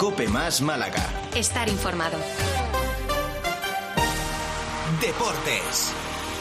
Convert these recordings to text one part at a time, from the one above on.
COPE Más Málaga. Estar informado. Deportes.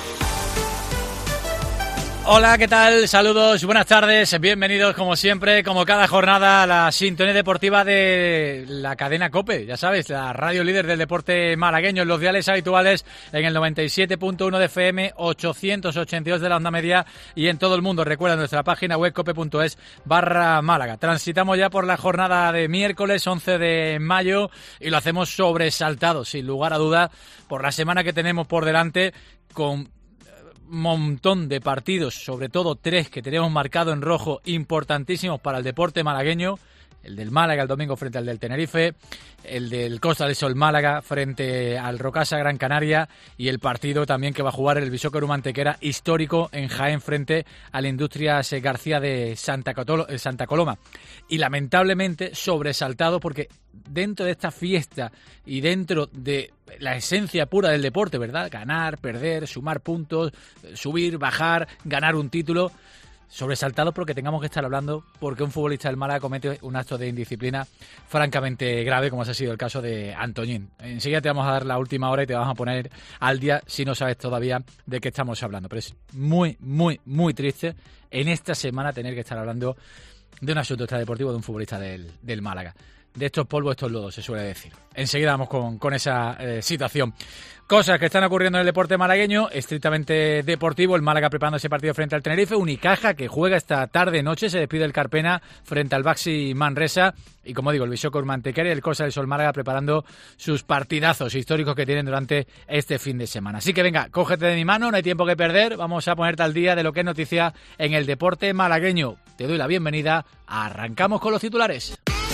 Hola, ¿qué tal? Saludos, buenas tardes, bienvenidos como siempre, como cada jornada, a la sintonía deportiva de la cadena COPE, ya sabes, la radio líder del deporte malagueño, en los diales habituales, en el 97.1 de FM, 882 de la onda media y en todo el mundo. Recuerda nuestra página web cope.es/Málaga. Transitamos ya por la jornada de miércoles 11 de mayo y lo hacemos sobresaltado, sin lugar a duda, por la semana que tenemos por delante, con montón de partidos, sobre todo 3 que tenemos marcado en rojo, importantísimos para el deporte malagueño. El del Málaga el domingo frente al del Tenerife, el del Costa del Sol Málaga frente al Rocasa Gran Canaria y el partido también que va a jugar el Bisóqueru Mantequera histórico en Jaén frente al Industrias García de Santa Coloma. Y lamentablemente sobresaltado porque dentro de esta fiesta y dentro de la esencia pura del deporte, ¿verdad? Ganar, perder, sumar puntos, subir, bajar, ganar un título. Sobresaltado porque tengamos que estar hablando porque un futbolista del Málaga comete un acto de indisciplina francamente grave, como ha sido el caso de Antoñín. Enseguida te vamos a dar la última hora y te vamos a poner al día si no sabes todavía de qué estamos hablando. Pero es muy, muy, muy triste en esta semana tener que estar hablando de un asunto extradeportivo de un futbolista del Málaga. De estos polvos, estos lodos, se suele decir. Enseguida vamos con esa situación. Cosas que están ocurriendo en el deporte malagueño, estrictamente deportivo. El Málaga preparando ese partido frente al Tenerife. Unicaja, que juega esta tarde-noche. Se despide el Carpena frente al Baxi Manresa. Y como digo, el Bisóqueru Mantequera y el Costa del Sol Málaga preparando sus partidazos históricos que tienen durante este fin de semana. Así que venga, cógete de mi mano, no hay tiempo que perder. Vamos a ponerte al día de lo que es noticia en el deporte malagueño. Te doy la bienvenida. Arrancamos con los titulares.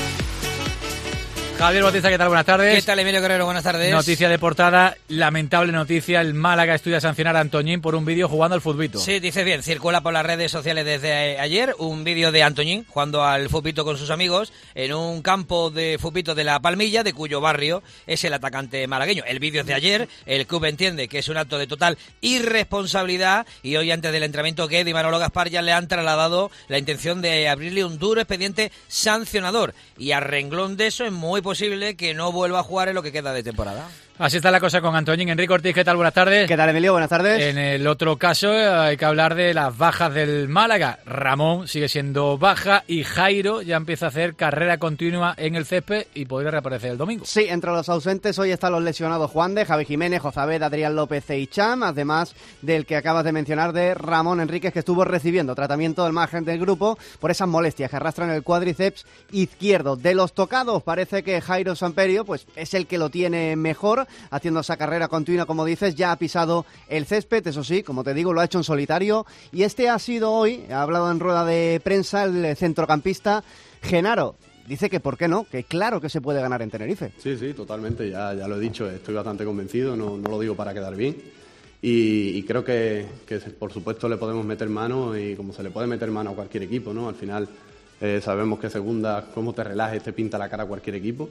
Javier Bautista, ¿qué tal? Buenas tardes. ¿Qué tal, Emilio Guerrero? Buenas tardes. Noticia de portada, lamentable noticia, el Málaga estudia sancionar a Antoñín por un vídeo jugando al futbito. Sí, dices bien, circula por las redes sociales desde ayer un vídeo de Antoñín jugando al futbito con sus amigos en un campo de futbito de La Palmilla, de cuyo barrio es el atacante malagueño. El vídeo es de ayer, el club entiende que es un acto de total irresponsabilidad y hoy antes del entrenamiento Guedes y Manolo Gaspar ya le han trasladado la intención de abrirle un duro expediente sancionador y a renglón de eso es muy posible que no vuelva a jugar en lo que queda de temporada. Así está la cosa con Antoñín. Enrique Ortiz, ¿qué tal? Buenas tardes. ¿Qué tal, Emilio? Buenas tardes. En el otro caso hay que hablar de las bajas del Málaga. Ramón sigue siendo baja y Jairo ya empieza a hacer carrera continua en el césped y podría reaparecer el domingo. Sí, entre los ausentes hoy están los lesionados Juan de, Javi Jiménez, Jozabed, Adrián López e Icham, además del que acabas de mencionar de Ramón Enríquez, que estuvo recibiendo tratamiento al margen del grupo por esas molestias que arrastran el cuádriceps izquierdo. De los tocados parece que Jairo Samperio pues es el que lo tiene mejor, haciendo esa carrera continua, como dices, ya ha pisado el césped, eso sí, como te digo, lo ha hecho en solitario, y este ha sido hoy, ha hablado en rueda de prensa el centrocampista Genaro. Dice que por qué no, que claro que se puede ganar en Tenerife. Sí, totalmente, ya lo he dicho, estoy bastante convencido, no lo digo para quedar bien, y creo que por supuesto le podemos meter mano, y como se le puede meter mano a cualquier equipo, ¿no? Al final sabemos que segunda, cómo te relajes, te pinta la cara a cualquier equipo.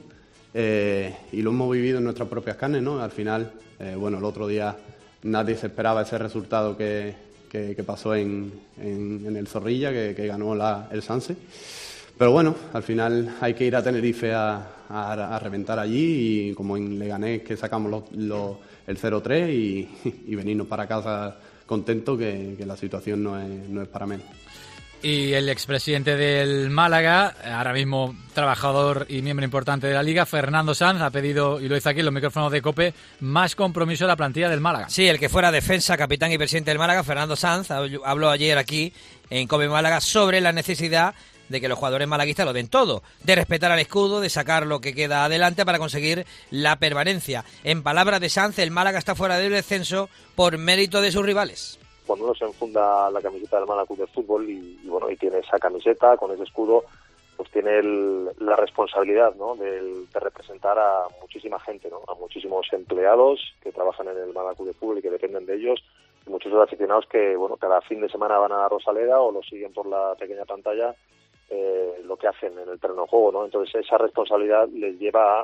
Y lo hemos vivido en nuestras propias carnes, ¿no? Al final, el otro día nadie se esperaba ese resultado que pasó en el Zorrilla, que ganó el Sanse. Pero bueno, al final hay que ir a Tenerife a reventar allí, y como en Leganés que sacamos el 0-3 y venirnos para casa contentos, que la situación no es para menos. Y el expresidente del Málaga, ahora mismo trabajador y miembro importante de la Liga, Fernando Sanz, ha pedido, y lo dice aquí en los micrófonos de COPE, más compromiso de la plantilla del Málaga. Sí, el que fuera defensa, capitán y presidente del Málaga, Fernando Sanz, habló ayer aquí en COPE Málaga sobre la necesidad de que los jugadores malaguistas lo den todo, de respetar al escudo, de sacar lo que queda adelante para conseguir la permanencia. En palabras de Sanz, el Málaga está fuera del descenso por mérito de sus rivales. Cuando uno se enfunda la camiseta del Málaga Club de Fútbol y tiene esa camiseta con ese escudo, pues tiene la responsabilidad, ¿no? de representar a muchísima gente, ¿no? A muchísimos empleados que trabajan en el Málaga Club de Fútbol y que dependen de ellos, y muchos de los aficionados que cada fin de semana van a Rosaleda o lo siguen por la pequeña pantalla, lo que hacen en el terreno de juego, ¿no? Entonces esa responsabilidad les lleva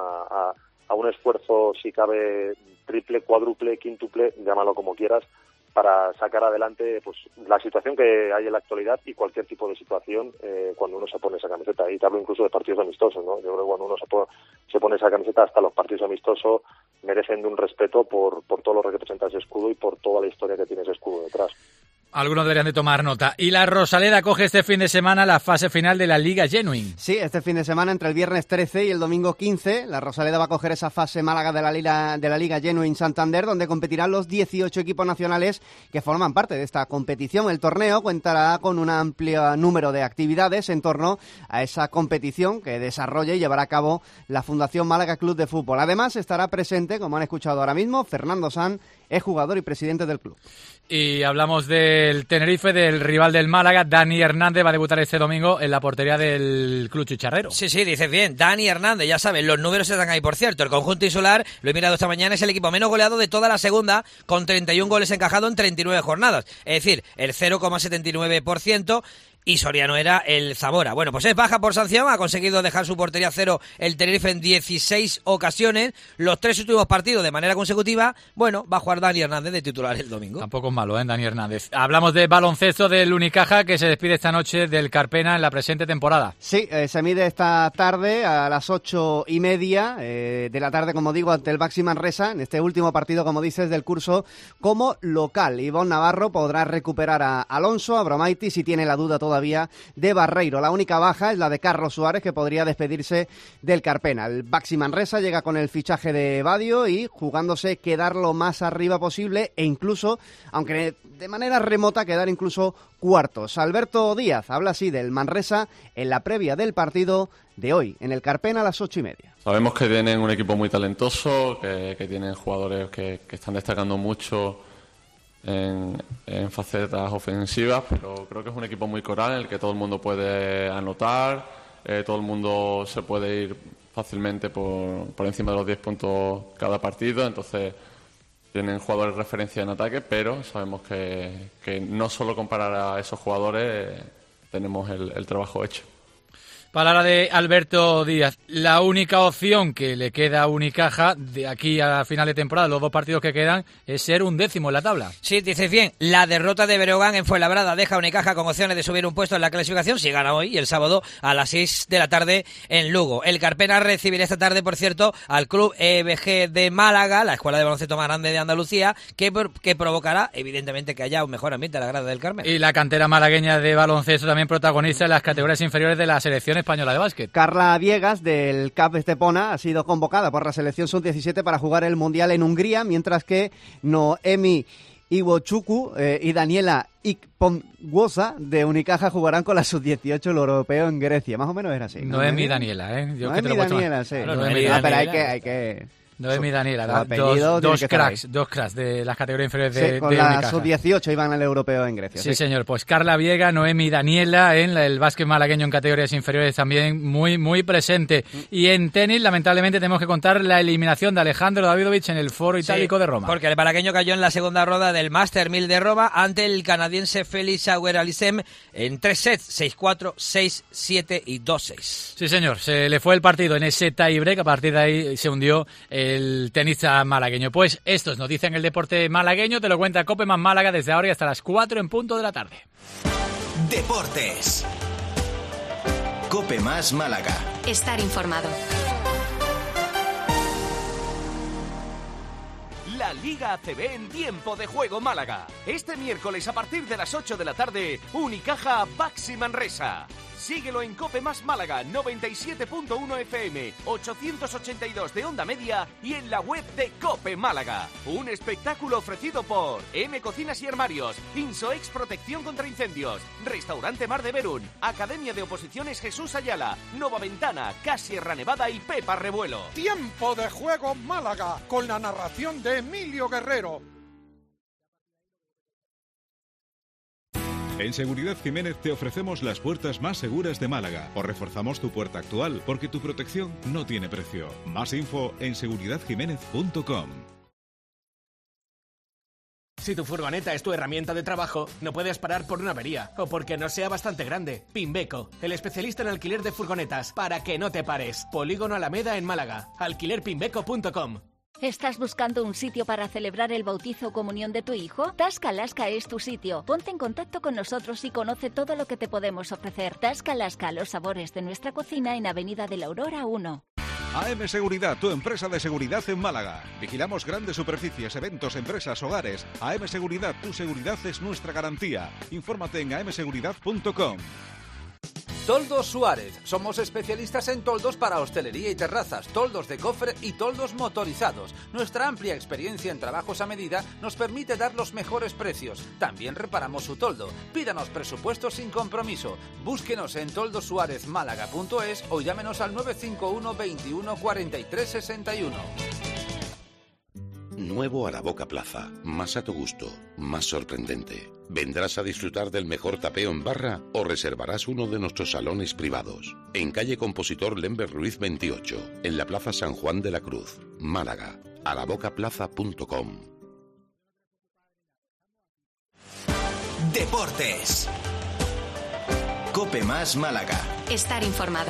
a un esfuerzo, si cabe, triple, cuádruple, quíntuple, llámalo como quieras, sacar adelante pues la situación que hay en la actualidad y cualquier tipo de situación cuando uno se pone esa camiseta. Y te hablo incluso de partidos amistosos, ¿no? Yo creo que cuando uno se pone esa camiseta, hasta los partidos amistosos merecen de un respeto por todo lo que representa ese escudo y por toda la historia que tiene ese escudo detrás. Algunos deberían de tomar nota. Y la Rosaleda coge este fin de semana la fase final de la Liga Genuine. Sí, este fin de semana, entre el viernes 13 y el domingo 15, la Rosaleda va a coger esa fase Málaga de la Liga Genuine Santander, donde competirán los 18 equipos nacionales que forman parte de esta competición. El torneo contará con un amplio número de actividades en torno a esa competición que desarrolla y llevará a cabo la Fundación Málaga Club de Fútbol. Además, estará presente, como han escuchado ahora mismo, Fernando Sanz, es jugador y presidente del club. Y hablamos del Tenerife, del rival del Málaga. Dani Hernández va a debutar este domingo en la portería del Club Chicharrero. Sí, dices bien, Dani Hernández, ya sabes, los números están ahí, por cierto. El conjunto insular, lo he mirado esta mañana, es el equipo menos goleado de toda la segunda, con 31 goles encajados en 39 jornadas. Es decir, el 0,79%. Y Soriano era el Zamora. Bueno, pues es baja por sanción, ha conseguido dejar su portería a cero el Tenerife en 16 ocasiones, los 3 últimos partidos de manera consecutiva. Bueno, va a jugar Dani Hernández de titular el domingo. Tampoco es malo, Dani Hernández. Hablamos de baloncesto del Unicaja, que se despide esta noche del Carpena en la presente temporada. Sí, se mide esta tarde a las 8:30 de la tarde, como digo, ante el Baxi Manresa, en este último partido, como dices, del curso como local. Ivonne Navarro podrá recuperar a Alonso, a Bromaiti, si tiene la duda todavía de Barreiro. La única baja es la de Carlos Suárez, que podría despedirse del Carpena. El Baxi Manresa llega con el fichaje de Badio y jugándose quedar lo más arriba posible e incluso, aunque de manera remota, quedar incluso cuartos. Alberto Díaz habla así del Manresa en la previa del partido de hoy, en el Carpena a las 8:30. Sabemos que tienen un equipo muy talentoso, que tienen jugadores que están destacando mucho en facetas ofensivas, pero creo que es un equipo muy coral en el que todo el mundo puede anotar, todo el mundo se puede ir fácilmente por encima de los 10 puntos cada partido, entonces tienen jugadores de referencia en ataque, pero sabemos que no solo comparar a esos jugadores tenemos el trabajo hecho. Palabra de Alberto Díaz. La única opción que le queda a Unicaja de aquí a final de temporada, los 2 partidos que quedan, es ser 11º en la tabla. Sí, dices bien. La derrota de Breogán en Fuenlabrada deja a Unicaja con opciones de subir un puesto en la clasificación si gana hoy, el sábado, a las 6 de la tarde en Lugo. El Carpena recibirá esta tarde, por cierto, al Club EBG de Málaga, la escuela de baloncesto más grande de Andalucía, que provocará, evidentemente, que haya un mejor ambiente en la grada del Carmen. Y la cantera malagueña de baloncesto también protagonista en las categorías inferiores de la selección española de básquet. Carla Viegas, del CAP Estepona, ha sido convocada por la selección sub-17 para jugar el Mundial en Hungría, mientras que Noemi Iwochuku y Daniela Ikponguosa de Unicaja jugarán con la sub-18 el europeo en Grecia. Más o menos era así. Noemi y Daniela, ¿eh? Yo Noemi y Daniela, sí. Claro, pero hay que... Noemi y Daniela, dos cracks de las categorías inferiores de con Unicaja. la sub-18 iban al europeo en Grecia. Sí, señor. Pues Carla Viega, Noemi y Daniela en el básquet malagueño en categorías inferiores también muy presente. Y en tenis, lamentablemente, tenemos que contar la eliminación de Alejandro Davidovich en el Foro Itálico de Roma. Porque el malagueño cayó en la segunda ronda del Master 1000 de Roma ante el canadiense Félix Auger-Aliassime en 3 sets, 6-4, 6-7 y 2-6. Sí, señor. Se le fue el partido en ese tie-break. A partir de ahí se hundió el tenista malagueño. Pues esto es noticia en el deporte malagueño, te lo cuenta COPE más Málaga desde ahora y hasta las 4 en punto de la tarde. Deportes. COPE más Málaga. Estar informado. La Liga ACB en tiempo de juego Málaga. Este miércoles a partir de las 8 de la tarde, Unicaja Baxi Manresa. Síguelo en COPE más Málaga 97.1 FM, 882 de onda media y en la web de COPE Málaga. Un espectáculo ofrecido por M Cocinas y Armarios, Insoex Protección contra Incendios, Restaurante Mar de Berún, Academia de Oposiciones Jesús Ayala, Nova Ventana, Casierra Nevada y Pepa Revuelo. Tiempo de juego Málaga, con la narración de Emilio Guerrero. En Seguridad Jiménez te ofrecemos las puertas más seguras de Málaga. O reforzamos tu puerta actual porque tu protección no tiene precio. Más info en seguridadjiménez.com. Si tu furgoneta es tu herramienta de trabajo, no puedes parar por una avería o porque no sea bastante grande. Pimbeco, el especialista en alquiler de furgonetas, para que no te pares. Polígono Alameda en Málaga. Alquilerpimbeco.com. ¿Estás buscando un sitio para celebrar el bautizo o comunión de tu hijo? Tasca Alaska es tu sitio. Ponte en contacto con nosotros y conoce todo lo que te podemos ofrecer. Tasca Alaska, los sabores de nuestra cocina en Avenida de la Aurora 1. AM Seguridad, tu empresa de seguridad en Málaga. Vigilamos grandes superficies, eventos, empresas, hogares. AM Seguridad, tu seguridad es nuestra garantía. Infórmate en amseguridad.com. Toldos Suárez. Somos especialistas en toldos para hostelería y terrazas, toldos de cofre y toldos motorizados. Nuestra amplia experiencia en trabajos a medida nos permite dar los mejores precios. También reparamos su toldo. Pídanos presupuestos sin compromiso. Búsquenos en toldosuarezmálaga.es o llámenos al 951 21 43 61. Nuevo Araboca Plaza, más a tu gusto, más sorprendente. ¿Vendrás a disfrutar del mejor tapeo en barra o reservarás uno de nuestros salones privados? En calle Compositor Lember Ruiz 28, en la Plaza San Juan de la Cruz, Málaga. arabocaplaza.com. Deportes. Cope Más Málaga. Estar informado.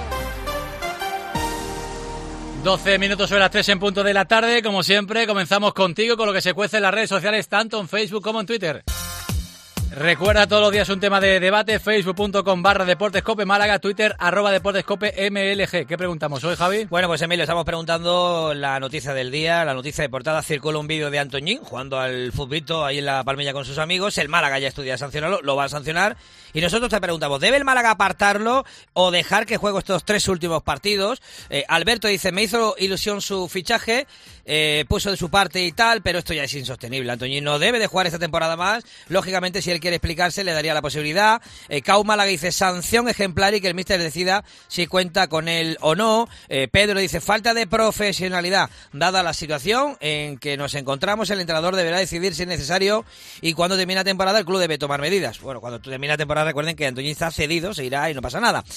12 minutos sobre las 3 en punto de la tarde. Como siempre, comenzamos contigo con lo que se cuece en las redes sociales, tanto en Facebook como en Twitter. Recuerda, todos los días un tema de debate, facebook.com/deportescope Málaga, Twitter @deportescope_MLG. ¿Qué preguntamos hoy, Javi? Bueno, pues Emilio, estamos preguntando la noticia del día, la noticia de portada. Circula un vídeo de Antoñín jugando al futbito ahí en la Palmilla con sus amigos. El Málaga ya estudia sancionarlo, lo va a sancionar. Y nosotros te preguntamos, ¿debe el Málaga apartarlo o dejar que juegue estos 3 últimos partidos? Alberto dice, me hizo ilusión su fichaje, puso de su parte y tal, pero esto ya es insostenible. Antoñín no debe de jugar esta temporada más. Lógicamente, si él quiere explicarse, le daría la posibilidad. Cau Málaga dice, sanción ejemplar y que el míster decida si cuenta con él o no. Pedro dice, falta de profesionalidad. Dada la situación en que nos encontramos, el entrenador deberá decidir si es necesario y cuando termine la temporada el club debe tomar medidas. Bueno, cuando termine la temporada recuerden que Antoñín está cedido, se irá y no pasa nada.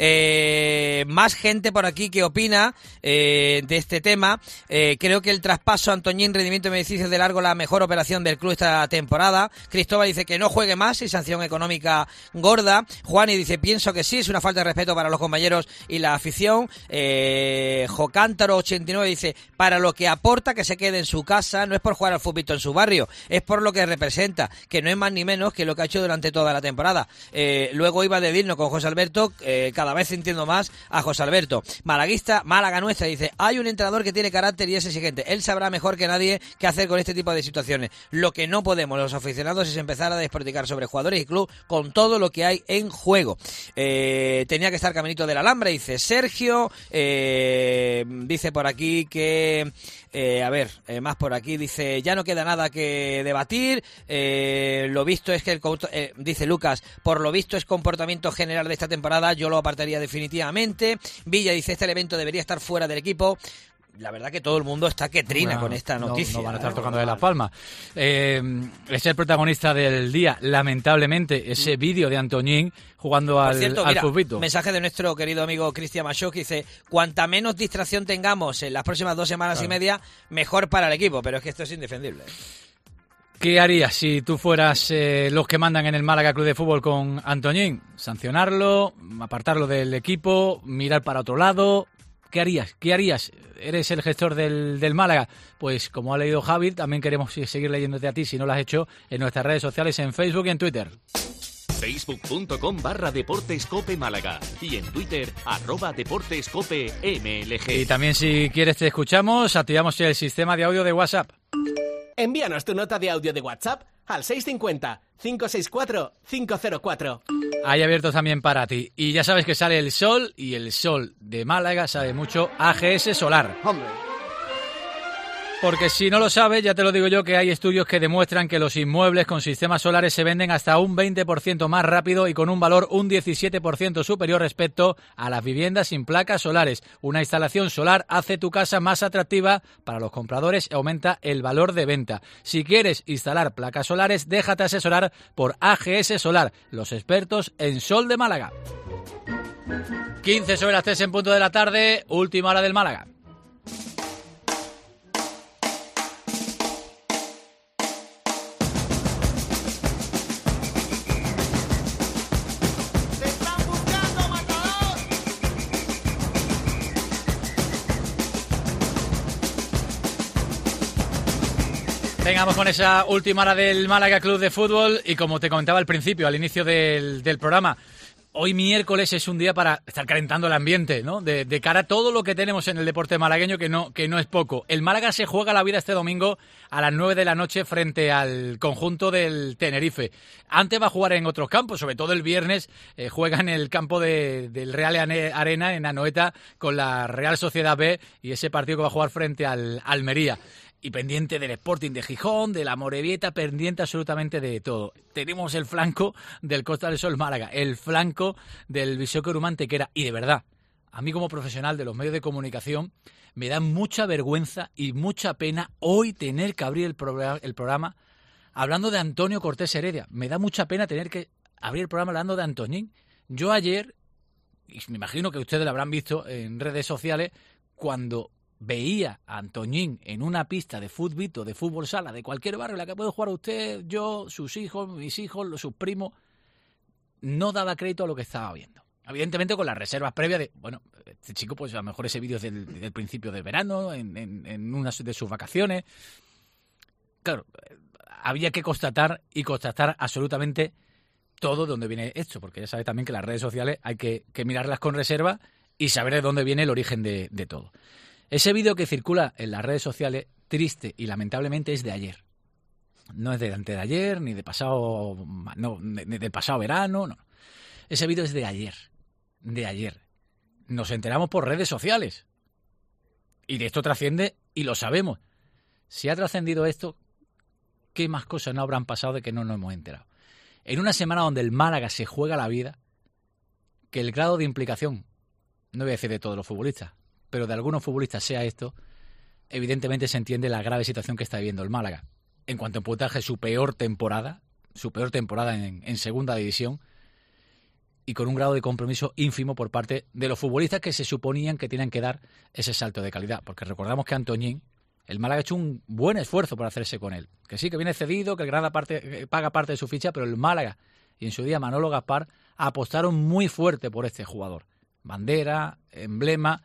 Más gente por aquí que opina de este tema. Creo que el traspaso a Antoñín, rendimiento y beneficios de largo, la mejor operación del club esta temporada. Cristóbal dice que no juegue más y sanción económica gorda. Juani dice, pienso que sí, es una falta de respeto para los compañeros y la afición. Jocántaro 89 dice, para lo que aporta que se quede en su casa, no es por jugar al fútbol en su barrio, es por lo que representa, que no es más ni menos que lo que ha hecho durante toda la temporada. Luego iba de Dilno con José Alberto, cada vez entiendo más a José Alberto. Malaguista, Málaga Nuestra dice, hay un entrenador que tiene carácter y es exigente, él sabrá mejor que nadie qué hacer con este tipo de situaciones. Lo que no podemos los aficionados es empezar a despotricar sobre jugadores y club con todo lo que hay en juego. Tenía que estar caminito del alambre, dice Sergio. Dice por aquí que más por aquí, dice, ya no queda nada que debatir. Lo visto es que dice Lucas, por lo visto es comportamiento general de esta temporada, yo lo apartaría definitivamente. Villa dice, este evento debería estar fuera del equipo. La verdad que todo el mundo está que trina con esta noticia. No van a estar tocando de las palmas. Es el protagonista del día, lamentablemente, ese vídeo de Antoñín jugando al fútbol. Mensaje de nuestro querido amigo Cristian Machó, que dice, cuanta menos distracción tengamos en las próximas 2 semanas y media, mejor para el equipo, pero es que esto es indefendible. ¿Qué harías si tú fueras los que mandan en el Málaga Club de Fútbol con Antoñín? ¿Sancionarlo? ¿Apartarlo del equipo? ¿Mirar para otro lado? ¿Qué harías? ¿Qué harías? ¿Eres el gestor del Málaga? Pues como ha leído Javi, también queremos seguir leyéndote a ti, si no lo has hecho, en nuestras redes sociales, en Facebook y en Twitter. Facebook.com/deportescope Málaga y en Twitter @deportescope MLG. Y también, si quieres, te escuchamos, activamos el sistema de audio de WhatsApp. Envíanos tu nota de audio de WhatsApp al 650-564-504. Hay abiertos también para ti. Y ya sabes que sale el sol, y el sol de Málaga sabe mucho AGS Solar. ¡Hombre! Porque si no lo sabes, ya te lo digo yo, que hay estudios que demuestran que los inmuebles con sistemas solares se venden hasta un 20% más rápido y con un valor un 17% superior respecto a las viviendas sin placas solares. Una instalación solar hace tu casa más atractiva para los compradores y aumenta el valor de venta. Si quieres instalar placas solares, déjate asesorar por AGS Solar, los expertos en sol de Málaga. 15 sobre las 3 en punto de la tarde, última hora del Málaga. Vengamos con esa última hora del Málaga Club de Fútbol y como te comentaba al principio, al inicio del programa, hoy miércoles es un día para estar calentando el ambiente, ¿no? De cara a todo lo que tenemos en el deporte malagueño, que no es poco. El Málaga se juega la vida este domingo a las 9 de la noche frente al conjunto del Tenerife. Antes va a jugar en otros campos, sobre todo el viernes juega en el campo del Real Arena en Anoeta con la Real Sociedad B y ese partido que va a jugar frente al Almería. Y pendiente del Sporting de Gijón, de la Morevieta, pendiente absolutamente de todo. Tenemos el flanco del Costa del Sol Málaga, el flanco del Bisóquer Mantequera. Y de verdad, a mí como profesional de los medios de comunicación, me da mucha vergüenza y mucha pena hoy tener que abrir el programa hablando de Antonio Cortés Heredia. Me da mucha pena tener que abrir el programa hablando de Antoñín. Yo ayer, y me imagino que ustedes lo habrán visto en redes sociales, cuando veía a Antoñín en una pista de fútbol, de fútbol sala, de cualquier barrio en la que puede jugar usted, yo, sus hijos, mis hijos, sus primos, no daba crédito a lo que estaba viendo. Evidentemente con las reservas previas de, bueno, este chico pues a lo mejor ese vídeo es del principio del verano, en una de sus vacaciones. Claro, había que constatar absolutamente todo de dónde viene esto, porque ya sabe también que las redes sociales hay que mirarlas con reserva y saber de dónde viene el origen de todo. Ese vídeo que circula en las redes sociales, triste y lamentablemente, es de ayer. No es de antes de ayer, ni de pasado, no, ni del pasado verano, no. Ese vídeo es de ayer. De ayer. Nos enteramos por redes sociales. Y de esto trasciende y lo sabemos. Si ha trascendido esto, ¿qué más cosas no habrán pasado de que no nos hemos enterado? En una semana donde el Málaga se juega la vida, que el grado de implicación, no voy a decir de todos los futbolistas, pero de algunos futbolistas sea esto, evidentemente se entiende la grave situación que está viviendo el Málaga. En cuanto a puntaje, su peor temporada en segunda división, y con un grado de compromiso ínfimo por parte de los futbolistas que se suponían que tenían que dar ese salto de calidad. Porque recordamos que Antoñín, el Málaga ha hecho un buen esfuerzo por hacerse con él. Que sí, que viene cedido, que el Granada paga parte de su ficha, pero el Málaga y en su día Manolo Gaspar apostaron muy fuerte por este jugador. Bandera, emblema,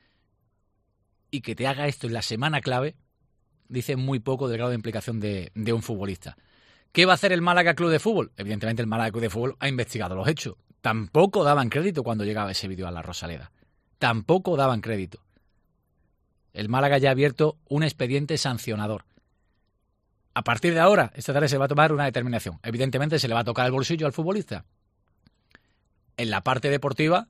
y que te haga esto en la semana clave dice muy poco del grado de implicación de un futbolista. ¿Qué va a hacer el Málaga Club de Fútbol? Evidentemente el Málaga Club de Fútbol ha investigado los hechos. Tampoco daban crédito cuando llegaba ese vídeo a la Rosaleda. Tampoco daban crédito. El Málaga ya ha abierto un expediente sancionador. A partir de ahora, esta tarde se va a tomar una determinación. Evidentemente se le va a tocar el bolsillo al futbolista. En la parte deportiva,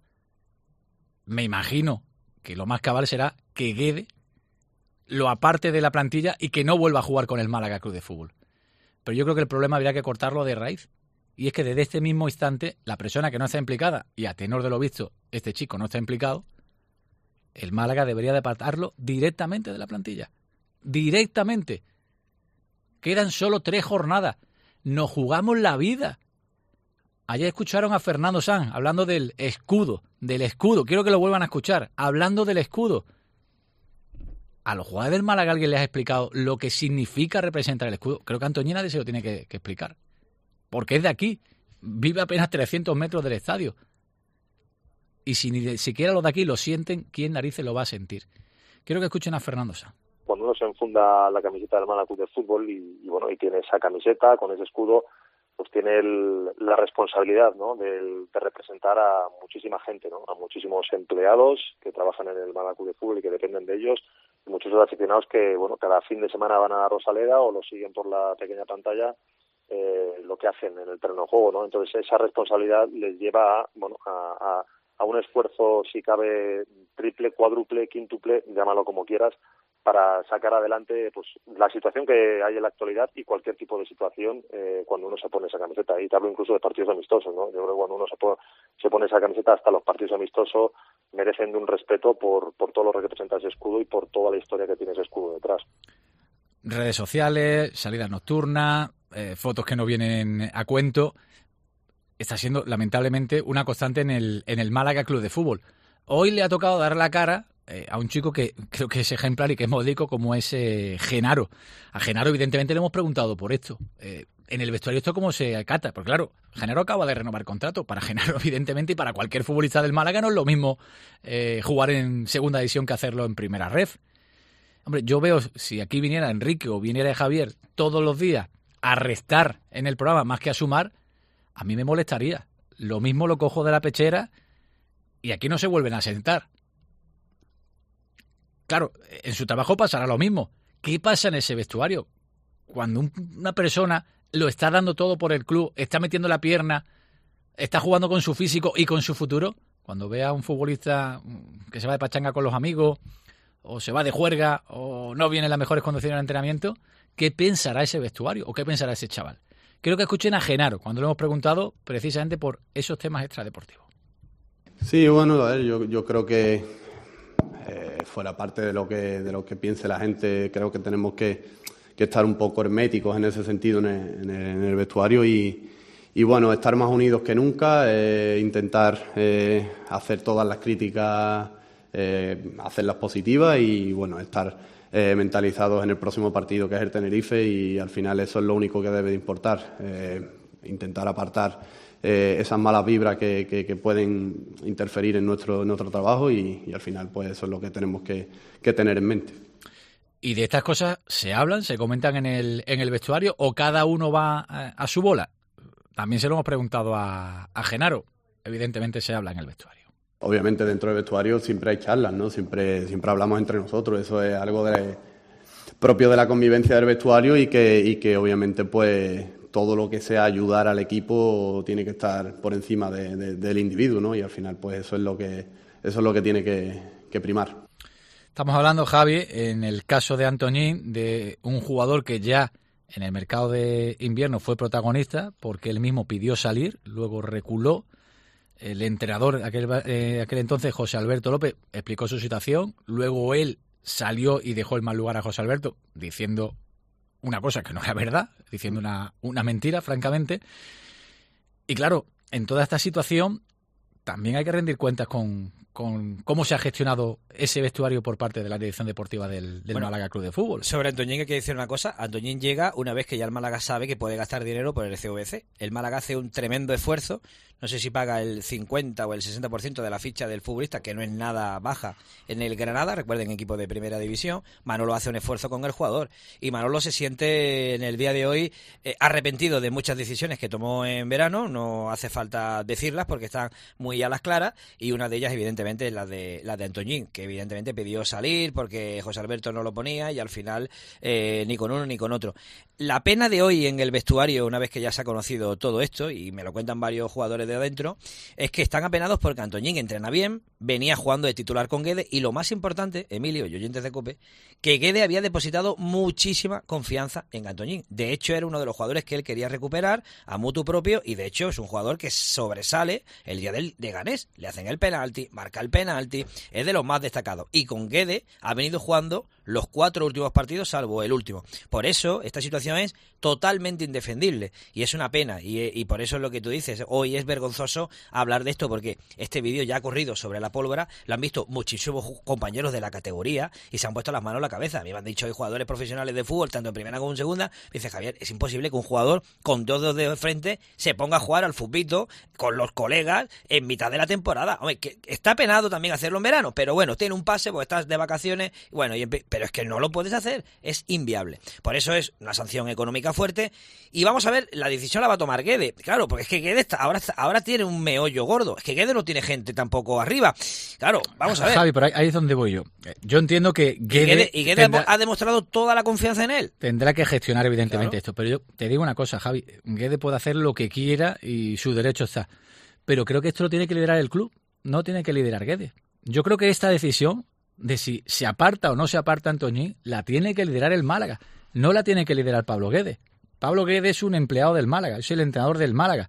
me imagino que lo más cabal será que Guede lo aparte de la plantilla y que no vuelva a jugar con el Málaga Club de Fútbol. Pero yo creo que el problema habría que cortarlo de raíz. Y es que desde este mismo instante, la persona que no está implicada, y a tenor de lo visto, este chico no está implicado, el Málaga debería de apartarlo directamente de la plantilla. Directamente. Quedan solo 3 jornadas. Nos jugamos la vida. Ayer escucharon a Fernando Sanz hablando del escudo. Quiero que lo vuelvan a escuchar. Hablando del escudo. ¿A los jugadores del Málaga alguien les ha explicado lo que significa representar el escudo? Creo que Antoñín nadie se lo tiene que explicar. Porque es de aquí. Vive apenas 300 metros del estadio. Y si ni siquiera los de aquí lo sienten, ¿quién narices lo va a sentir? Quiero que escuchen a Fernando Sanz. Cuando uno se enfunda la camiseta del Málaga Club de Fútbol y tiene esa camiseta con ese escudo, pues tiene la responsabilidad, ¿no?, de representar a muchísima gente, ¿no?, a muchísimos empleados que trabajan en el Málaga Club de Fútbol y que dependen de ellos, y muchos de los aficionados que, cada fin de semana van a Rosaleda o lo siguen por la pequeña pantalla, lo que hacen en el terreno de juego, ¿no? Entonces esa responsabilidad les lleva a un esfuerzo, si cabe, triple, cuádruple, quíntuple, llámalo como quieras, para sacar adelante pues la situación que hay en la actualidad y cualquier tipo de situación cuando uno se pone esa camiseta. Y te hablo incluso de partidos amistosos, ¿no? Yo creo que cuando uno se pone esa camiseta, hasta los partidos amistosos merecen de un respeto por todo lo que representa ese escudo y por toda la historia que tiene ese escudo detrás. Redes sociales, salidas nocturnas, fotos que no vienen a cuento. Está siendo, lamentablemente, una constante en el Málaga Club de Fútbol. Hoy le ha tocado dar la cara a un chico que creo que es ejemplar y que es modélico, como es Genaro. A Genaro, evidentemente, le hemos preguntado por esto. En el vestuario, ¿esto cómo se acata? Porque claro, Genaro acaba de renovar contrato. Para Genaro, evidentemente, y para cualquier futbolista del Málaga no es lo mismo jugar en segunda división que hacerlo en primera ref. Hombre, yo veo, si aquí viniera Enrique o viniera Javier todos los días a restar en el programa más que a sumar, a mí me molestaría. Lo mismo lo cojo de la pechera y aquí no se vuelven a sentar. Claro, en su trabajo pasará lo mismo. ¿Qué pasa en ese vestuario? Cuando una persona lo está dando todo por el club, está metiendo la pierna, está jugando con su físico y con su futuro, cuando ve a un futbolista que se va de pachanga con los amigos, o se va de juerga, o no viene en las mejores condiciones de entrenamiento, ¿qué pensará ese vestuario o qué pensará ese chaval? Creo que escuchen a Genaro cuando le hemos preguntado precisamente por esos temas extradeportivos. Sí, bueno, a ver, yo creo que fuera parte de lo que piense la gente, creo que tenemos que estar un poco herméticos en ese sentido en el vestuario y bueno, estar más unidos que nunca, intentar hacer todas las críticas, hacerlas positivas y bueno, estar mentalizados en el próximo partido que es el Tenerife y al final eso es lo único que debe de importar, intentar apartar esas malas vibras que pueden interferir en nuestro trabajo y al final pues eso es lo que tenemos que tener en mente. ¿Y de estas cosas se hablan, se comentan en el vestuario o cada uno va a su bola? También se lo hemos preguntado a Genaro. Evidentemente se habla en el vestuario. Obviamente dentro del vestuario siempre hay charlas, ¿no? Siempre hablamos entre nosotros. Eso es algo propio de la convivencia del vestuario y que obviamente pues todo lo que sea ayudar al equipo tiene que estar por encima del individuo, ¿no? Y al final pues eso es lo que tiene que primar. Estamos hablando, Javi, en el caso de Antoñín, de un jugador que ya en el mercado de invierno fue protagonista porque él mismo pidió salir, luego reculó. El entrenador aquel entonces, José Alberto López, explicó su situación, luego él salió y dejó el mal lugar a José Alberto diciendo una cosa que no era verdad, diciendo una mentira, francamente. Y claro, en toda esta situación también hay que rendir cuentas con cómo se ha gestionado ese vestuario por parte de la dirección deportiva del Málaga Club de Fútbol. Sobre Antoñín hay que decir una cosa. Antoñín llega una vez que ya el Málaga sabe que puede gastar dinero por el CVC. El Málaga hace un tremendo esfuerzo. No sé si paga el 50 o el 60% de la ficha del futbolista, que no es nada baja, en el Granada. Recuerden, equipo de primera división. Manolo hace un esfuerzo con el jugador. Y Manolo se siente en el día de hoy arrepentido de muchas decisiones que tomó en verano. No hace falta decirlas porque están muy a las claras. Y una de ellas, evidentemente, es la de Antoñín, que evidentemente pidió salir porque José Alberto no lo ponía y al final ni con uno ni con otro. La pena de hoy en el vestuario, una vez que ya se ha conocido todo esto, y me lo cuentan varios jugadores de adentro, es que están apenados porque Antoñín entrena bien, venía jugando de titular con Guede y lo más importante, Emilio y oyentes de COPE, que Guede había depositado muchísima confianza en Antoñín. De hecho, era uno de los jugadores que él quería recuperar a mutuo propio y de hecho es un jugador que sobresale el día del Leganés. Le hacen el penalti, marca el penalti, es de los más destacados. Y con Guede ha venido jugando los 4 últimos partidos, salvo el último. Por eso, esta situación es totalmente indefendible y es una pena. Y por eso es lo que tú dices. Hoy es vergonzoso hablar de esto porque este vídeo ya ha corrido sobre la pólvora, lo han visto muchísimos compañeros de la categoría y se han puesto las manos a la cabeza. A mí me han dicho, hay jugadores profesionales de fútbol, tanto en primera como en segunda. Me dice, Javier, es imposible que un jugador con 2 dedos de frente se ponga a jugar al futbito con los colegas en mitad de la temporada. Hombre, que está penado también hacerlo en verano, pero bueno, tiene un pase porque estás de vacaciones, bueno, pero es que no lo puedes hacer, es inviable. Por eso es una sanción económica fuerte y vamos a ver, la decisión la va a tomar Guede. Claro, porque es que Guede ahora tiene un meollo gordo, es que Guede no tiene gente tampoco arriba. Claro, vamos a ver. Javi, pero ahí es donde voy yo. Yo entiendo que Guede ha demostrado toda la confianza en él. Tendrá que gestionar evidentemente esto, pero yo te digo una cosa, Javi, Guede puede hacer lo que quiera y su derecho está, pero creo que esto lo tiene que liderar el club, no tiene que liderar Guede. Yo creo que esta decisión de si se aparta o no se aparta Antoñín la tiene que liderar el Málaga, no la tiene que liderar Pablo Guede. Pablo Guede es un empleado del Málaga, es el entrenador del Málaga.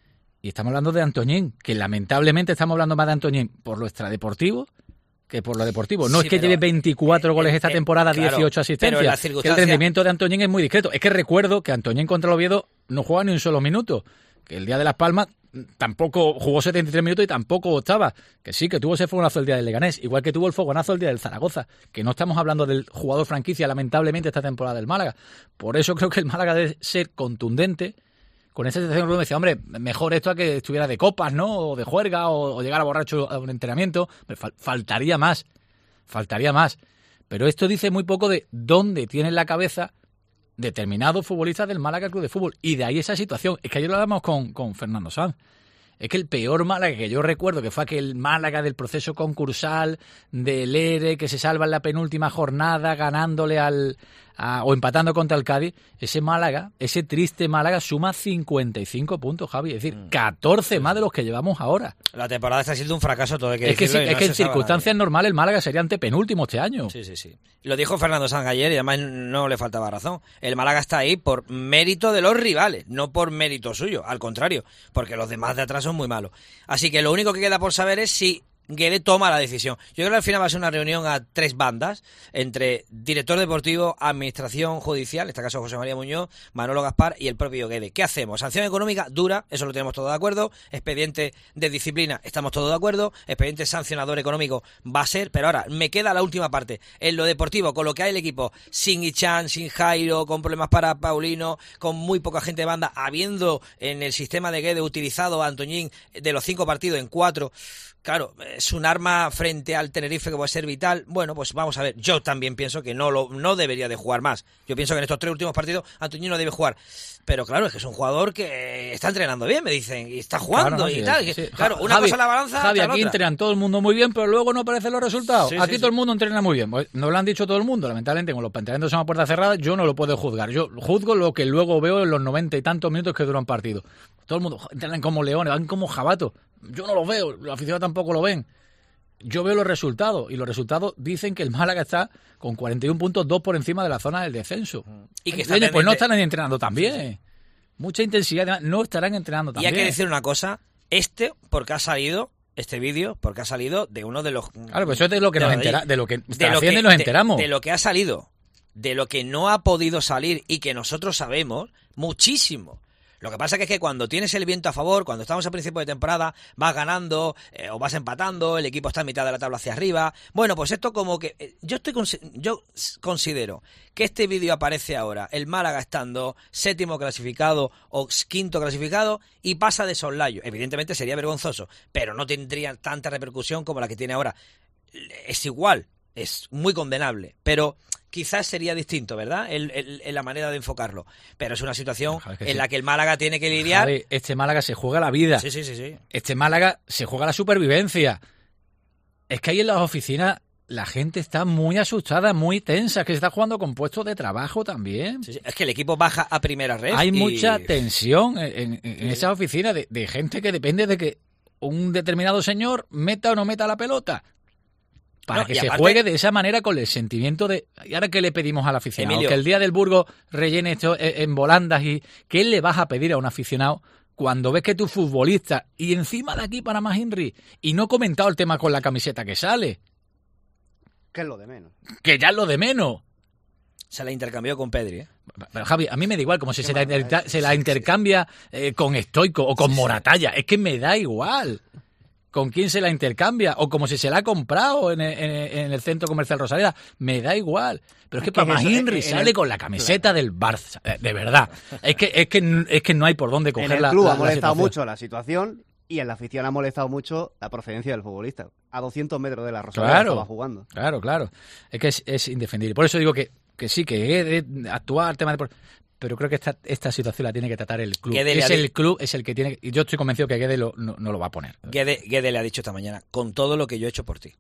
Y estamos hablando de Antoñín, que lamentablemente estamos hablando más de Antoñín por lo extradeportivo que por lo deportivo. No sí, es que lleve 24 goles esta temporada, claro, 18 asistencias. Que el rendimiento de Antoñín es muy discreto. Es que recuerdo que Antoñín contra el Oviedo no juega ni un solo minuto. Que el día de Las Palmas tampoco jugó 73 minutos y tampoco estaba. Que sí, que tuvo ese fogonazo el día del Leganés, igual que tuvo el fogonazo el día del Zaragoza. Que no estamos hablando del jugador franquicia, lamentablemente, esta temporada del Málaga. Por eso creo que el Málaga debe ser contundente con esta situación. Me decía, hombre, mejor esto a que estuviera de copas, ¿no? O de juerga, o llegar a borracho a un entrenamiento. Faltaría más. Pero Pero esto dice muy poco de dónde tienen la cabeza determinados futbolistas del Málaga Club de Fútbol. Y de ahí esa situación. Es que ayer lo hablamos con Fernando Sanz. Es que el peor Málaga que yo recuerdo, que fue aquel Málaga del proceso concursal, del ERE, que se salva en la penúltima jornada ganándole o empatando contra el Cádiz, ese Málaga, ese triste Málaga suma 55 puntos, Javi. Es decir, 14 más de los que llevamos ahora. La temporada está siendo un fracaso, todo hay que decirlo. Es que en circunstancias normales el Málaga sería antepenúltimo este año. Sí. Lo dijo Fernando Sanz ayer y además no le faltaba razón. El Málaga está ahí por mérito de los rivales, no por mérito suyo, al contrario, porque los demás de atrás son muy malos. Así que lo único que queda por saber es si Guede toma la decisión. Yo creo que al final va a ser una reunión a 3 bandas, entre director deportivo, administración judicial, en este caso José María Muñoz, Manolo Gaspar y el propio Guede. ¿Qué hacemos? Sanción económica dura, eso lo tenemos todos de acuerdo. Expediente de disciplina, estamos todos de acuerdo. Expediente sancionador económico va a ser, pero ahora me queda la última parte. En lo deportivo, con lo que hay el equipo, sin Ichan, sin Jairo, con problemas para Paulino, con muy poca gente de banda, habiendo en el sistema de Guede utilizado a Antoñín de los 5 partidos en 4... Claro, es un arma frente al Tenerife que puede ser vital. Bueno, pues vamos a ver. Yo también pienso que no debería de jugar más. Yo pienso que en estos 3 últimos partidos Antoñín no debe jugar. Pero claro, es que es un jugador que está entrenando bien, me dicen, y está jugando y tal. Sí. Claro, una cosa en la balanza. Javi, aquí otra. entrenan todo el mundo muy bien, pero luego no aparecen los resultados. Sí, aquí todo el mundo entrena muy bien. Pues no lo han dicho todo el mundo. Lamentablemente, con los entrenamientos a puerta cerrada, yo no lo puedo juzgar. Yo juzgo lo que luego veo en los 90 y tantos minutos que dura un partido. Todo el mundo entrenan como leones, van como jabatos. Yo no lo veo, los aficionados tampoco lo ven. Yo veo los resultados, y los resultados dicen que el Málaga está con 41 puntos, 2 por encima de la zona del descenso. Y que pues no estarán entrenando tan bien. Mucha intensidad, además, no estarán entrenando tan bien. Y hay que decir una cosa, porque ha salido este vídeo, porque ha salido de uno de los... Claro, pues eso es de lo que nos enteramos, de lo que está haciendo y nos enteramos. De lo que ha salido, de lo que no ha podido salir y que nosotros sabemos muchísimo. Lo que pasa es que cuando tienes el viento a favor, cuando estamos a principio de temporada, vas ganando o vas empatando, el equipo está en mitad de la tabla hacia arriba. Bueno, pues esto como que... Yo considero que este vídeo aparece ahora, el Málaga estando 7º clasificado o 5º clasificado y pasa de soslayo. Evidentemente sería vergonzoso, pero no tendría tanta repercusión como la que tiene ahora. Es igual, es muy condenable, pero... Quizás sería distinto, ¿verdad? En la manera de enfocarlo. Pero es una situación en la que el Málaga tiene que lidiar. Javi, este Málaga se juega la vida. Sí. Este Málaga se juega la supervivencia. Es que ahí en las oficinas la gente está muy asustada, muy tensa, que se está jugando con puestos de trabajo también. Sí. Es que el equipo baja a primera red. Hay mucha tensión en esas oficinas de gente que depende de que un determinado señor meta o no meta la pelota. Para que se juegue de esa manera con el sentimiento de... ¿Y ahora qué le pedimos al aficionado? Emilio, que el día del Burgos rellene esto en volandas. ¿Y qué le vas a pedir a un aficionado cuando ves que tu futbolista, y encima de aquí para más Henry, y no he comentado el tema con la camiseta que sale? Que es lo de menos. Que ya es lo de menos. Se la intercambió con Pedri, ¿eh? Pero Javi, a mí me da igual, como si se la intercambia con Stoico o con Moratalla. Es que me da igual con quién se la intercambia, o como si se la ha comprado en el centro comercial Rosaleda, me da igual. Pero es que Papá Henry sale con la camiseta del Barça, de verdad. Es que no hay por dónde cogerla. En el club ha molestado mucho la situación, y en la afición ha molestado mucho la procedencia del futbolista. A 200 metros de la Rosaleda estaba jugando. Claro. Es que es indefendible. Por eso digo que sí, que de actuar, tema de... Pero creo que esta situación la tiene que tratar el club. El club es el que tiene... Y yo estoy convencido que Guede no lo va a poner. Guede le ha dicho esta mañana, con todo lo que yo he hecho por ti.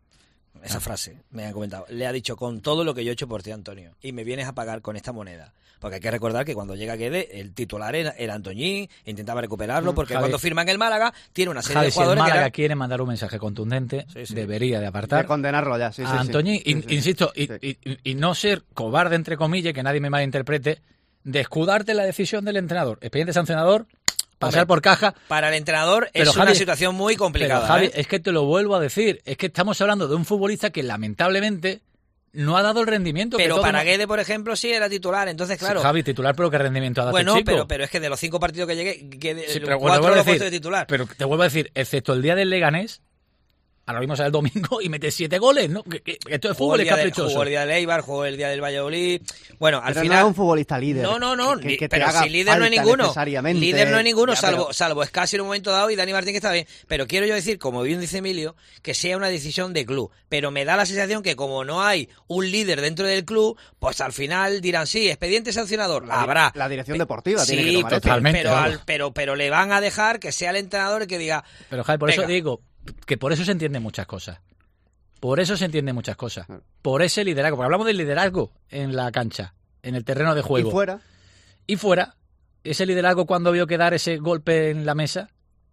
Esa frase me han comentado. Le ha dicho, con todo lo que yo he hecho por ti, Antonio, y me vienes a pagar con esta moneda. Porque hay que recordar que cuando llega Guede, el titular era Antoñín, intentaba recuperarlo, porque Javi, cuando firma en el Málaga, tiene una serie Javi, de jugadores si el Málaga quiere mandar un mensaje contundente, debería de apartar. De condenarlo ya, a Antoñín, insisto, y no ser cobarde, entre comillas, que nadie me malinterprete, de escudarte la decisión del entrenador. Expediente sancionador, pasar por caja. Para el entrenador es una situación muy complicada. Pero, Javi, es que te lo vuelvo a decir, es que estamos hablando de un futbolista que lamentablemente no ha dado el rendimiento. Pero para Guede, por ejemplo, sí era titular, entonces claro. Sí, Javi, titular, pero ¿qué rendimiento ha dado este chico? Pero es que de los 5 partidos que llegué, 4 lo he puesto de titular. Pero te vuelvo a decir, excepto el día del Leganés, Ahora mismo sale el domingo y mete 7 goles, ¿no? Que esto es fútbol, es caprichoso. Jugó el día del Eibar, jugó el día del Valladolid. Bueno, al pero final... no es un futbolista líder. No. Que te pero haga si líder no hay ninguno. Necesariamente. Líder no hay ninguno, Ya, salvo Escasi en un momento dado y Dani Martín, que está bien. Pero quiero yo decir, como bien dice Emilio, que sea una decisión de club. Pero me da la sensación que como no hay un líder dentro del club, pues al final dirán, sí, expediente sancionador. Habrá. La dirección deportiva tiene que tomar totalmente, pero le van a dejar que sea el entrenador el que diga... Pero Javi, por eso digo que por eso se entienden muchas cosas. Por eso se entienden muchas cosas. Por ese liderazgo. Porque hablamos del liderazgo en la cancha, en el terreno de juego. Y fuera. Ese liderazgo cuando vio que dar ese golpe en la mesa.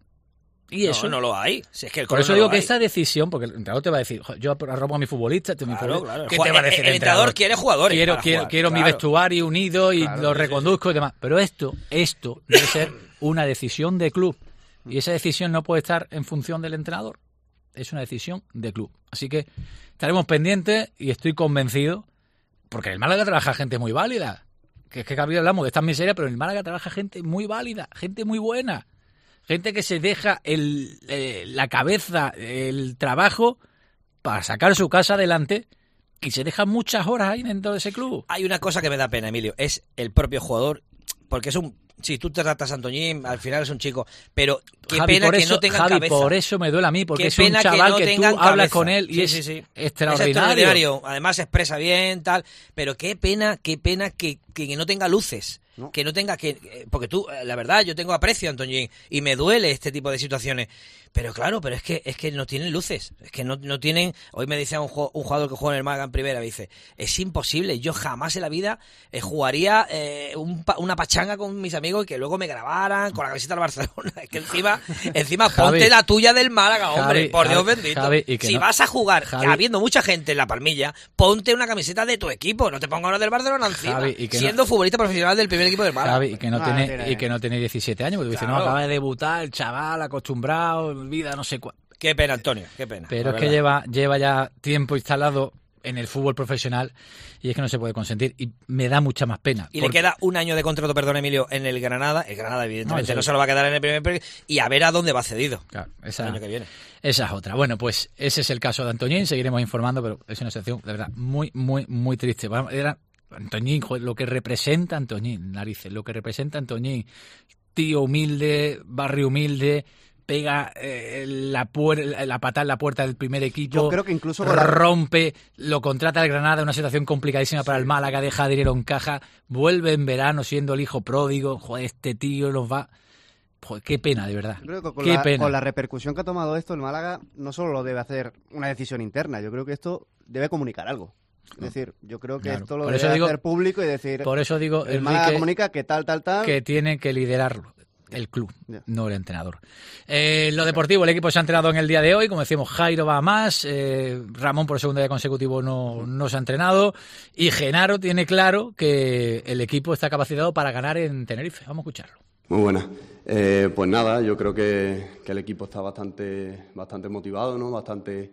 Y eso no lo hay. Si es que por eso digo que esta decisión, porque el entrenador te va a decir, yo arropo a mi futbolista, ¿qué te va a decir el entrenador? Quiere jugadores. Quiero mi vestuario unido y lo reconduzco y demás. Pero esto debe ser una decisión de club. Y esa decisión no puede estar en función del entrenador. Es una decisión de club. Así que estaremos pendientes y estoy convencido, porque en el Málaga trabaja gente muy válida. Que es que hablamos de estas miserias, pero en el Málaga trabaja gente muy válida, gente muy buena. Gente que se deja la cabeza, el trabajo para sacar su casa adelante y se deja muchas horas ahí dentro de ese club. Hay una cosa que me da pena, Emilio, es el propio jugador, porque es un... Si tú te tratas a Antoñín, al final es un chico, pero qué Javi, pena que eso, no tenga Javi, cabeza. por eso me duele a mí, porque qué es un chaval que tú hablas con él y es extraordinario. Además se expresa bien, tal, pero qué pena que no tenga luces. ¿No? Que no tenga porque tú, la verdad, yo tengo aprecio a Antoñín y me duele este tipo de situaciones, pero claro, pero es que no tienen luces, es que no tienen. Hoy me decía un jugador que juega en el Málaga en primera, me dice, es imposible, yo jamás en la vida jugaría una pachanga con mis amigos y que luego me grabaran con la camiseta del Barcelona. Es que encima Javi, ponte la tuya del Málaga, hombre, Javi, por Dios bendito. Javi, si vas a jugar habiendo mucha gente en la palmilla, ponte una camiseta de tu equipo, no te pongas una del Barcelona encima, Javi, siendo futbolista profesional del primer equipo del Málaga. Javi, y que no tiene 17 años, porque dice, no, acaba de debutar el chaval, acostumbrado, vida, no sé cuál. Qué pena, Antonio, qué pena. Pero es que lleva ya tiempo instalado en el fútbol profesional y es que no se puede consentir y me da mucha más pena. Y le queda un año de contrato, perdón, Emilio, en el Granada. El Granada, evidentemente, no se lo va a quedar en el primer y a ver a dónde va cedido el año que viene. Esa es otra. Bueno, pues ese es el caso de Antoñín, seguiremos informando, pero es una situación, de verdad, muy, muy, muy triste. Era Antoñín, joder, lo que representa Antoñín, narices, lo que representa Antoñín, tío humilde, barrio humilde, pega la patada en la puerta del primer equipo. Yo creo que incluso rompe, lo contrata el Granada, una situación complicadísima para el Málaga, deja dinero en caja, vuelve en verano siendo el hijo pródigo. Joder, este tío nos va... Joder, qué pena, de verdad. Yo creo que con la repercusión que ha tomado esto, el Málaga no solo lo debe hacer una decisión interna, yo creo que esto debe comunicar algo. Es decir, yo creo que esto lo debe hacer público y decir... Por eso digo, el Málaga comunica que tal... Que tiene que liderarlo el club, no el entrenador. Lo deportivo, el equipo se ha entrenado en el día de hoy, como decimos, Jairo va a más, Ramón por segundo día consecutivo no se ha entrenado y Genaro tiene claro que el equipo está capacitado para ganar en Tenerife. Vamos a escucharlo. Muy buena. Pues nada, yo creo que el equipo está bastante motivado, ¿no? Bastante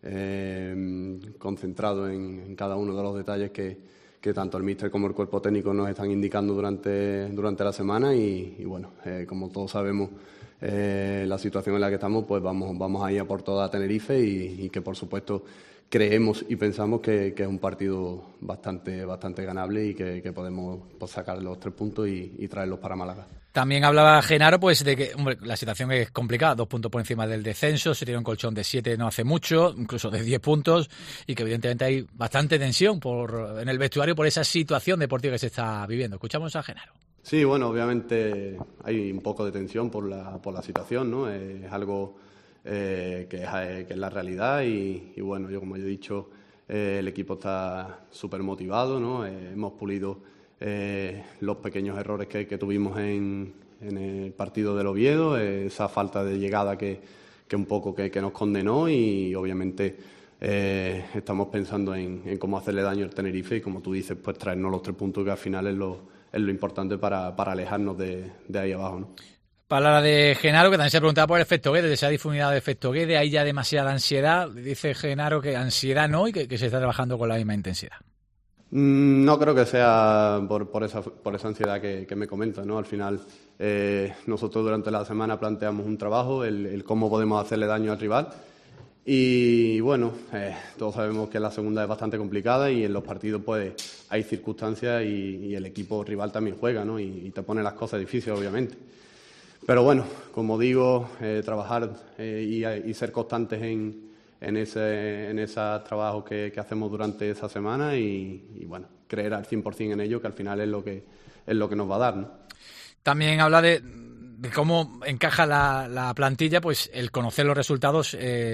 concentrado en cada uno de los detalles que tanto el míster como el cuerpo técnico nos están indicando durante la semana y bueno, como todos sabemos, la situación en la que estamos, pues vamos a ir a por toda Tenerife y que por supuesto creemos y pensamos que es un partido bastante ganable y que podemos sacar los 3 puntos y traerlos para Málaga. También hablaba Genaro pues de que la situación es complicada, 2 puntos por encima del descenso, se tiene un colchón de 7 no hace mucho, incluso de 10 puntos, y que evidentemente hay bastante tensión en el vestuario por esa situación deportiva que se está viviendo. Escuchamos a Genaro. Sí, bueno, obviamente hay un poco de tensión por la situación, ¿no? Es algo que es la realidad y bueno, yo como he dicho, el equipo está súper motivado, ¿no? Hemos pulido los pequeños errores que tuvimos en el partido del Oviedo, esa falta de llegada que un poco que nos condenó y obviamente estamos pensando en cómo hacerle daño al Tenerife y como tú dices, pues traernos los 3 puntos que al final es lo importante para alejarnos de ahí abajo, ¿no? Palabra de Genaro, que también se preguntaba por el efecto Guedes, se ha difuminado el efecto Guedes, hay ya demasiada ansiedad, dice Genaro que ansiedad no y que se está trabajando con la misma intensidad. No creo que sea por esa ansiedad que me comentas, ¿no? Al final, nosotros durante la semana planteamos un trabajo, el cómo podemos hacerle daño al rival Y bueno, todos sabemos que la segunda es bastante complicada y en los partidos pues hay circunstancias y el equipo rival también juega, ¿no? Y te pone las cosas difíciles, obviamente. Pero bueno, como digo, trabajar y ser constantes en ese trabajo que hacemos durante esa semana y bueno, creer al 100% en ello, que al final es lo que nos va a dar, ¿no? También habla de cómo encaja la plantilla, pues el conocer los resultados.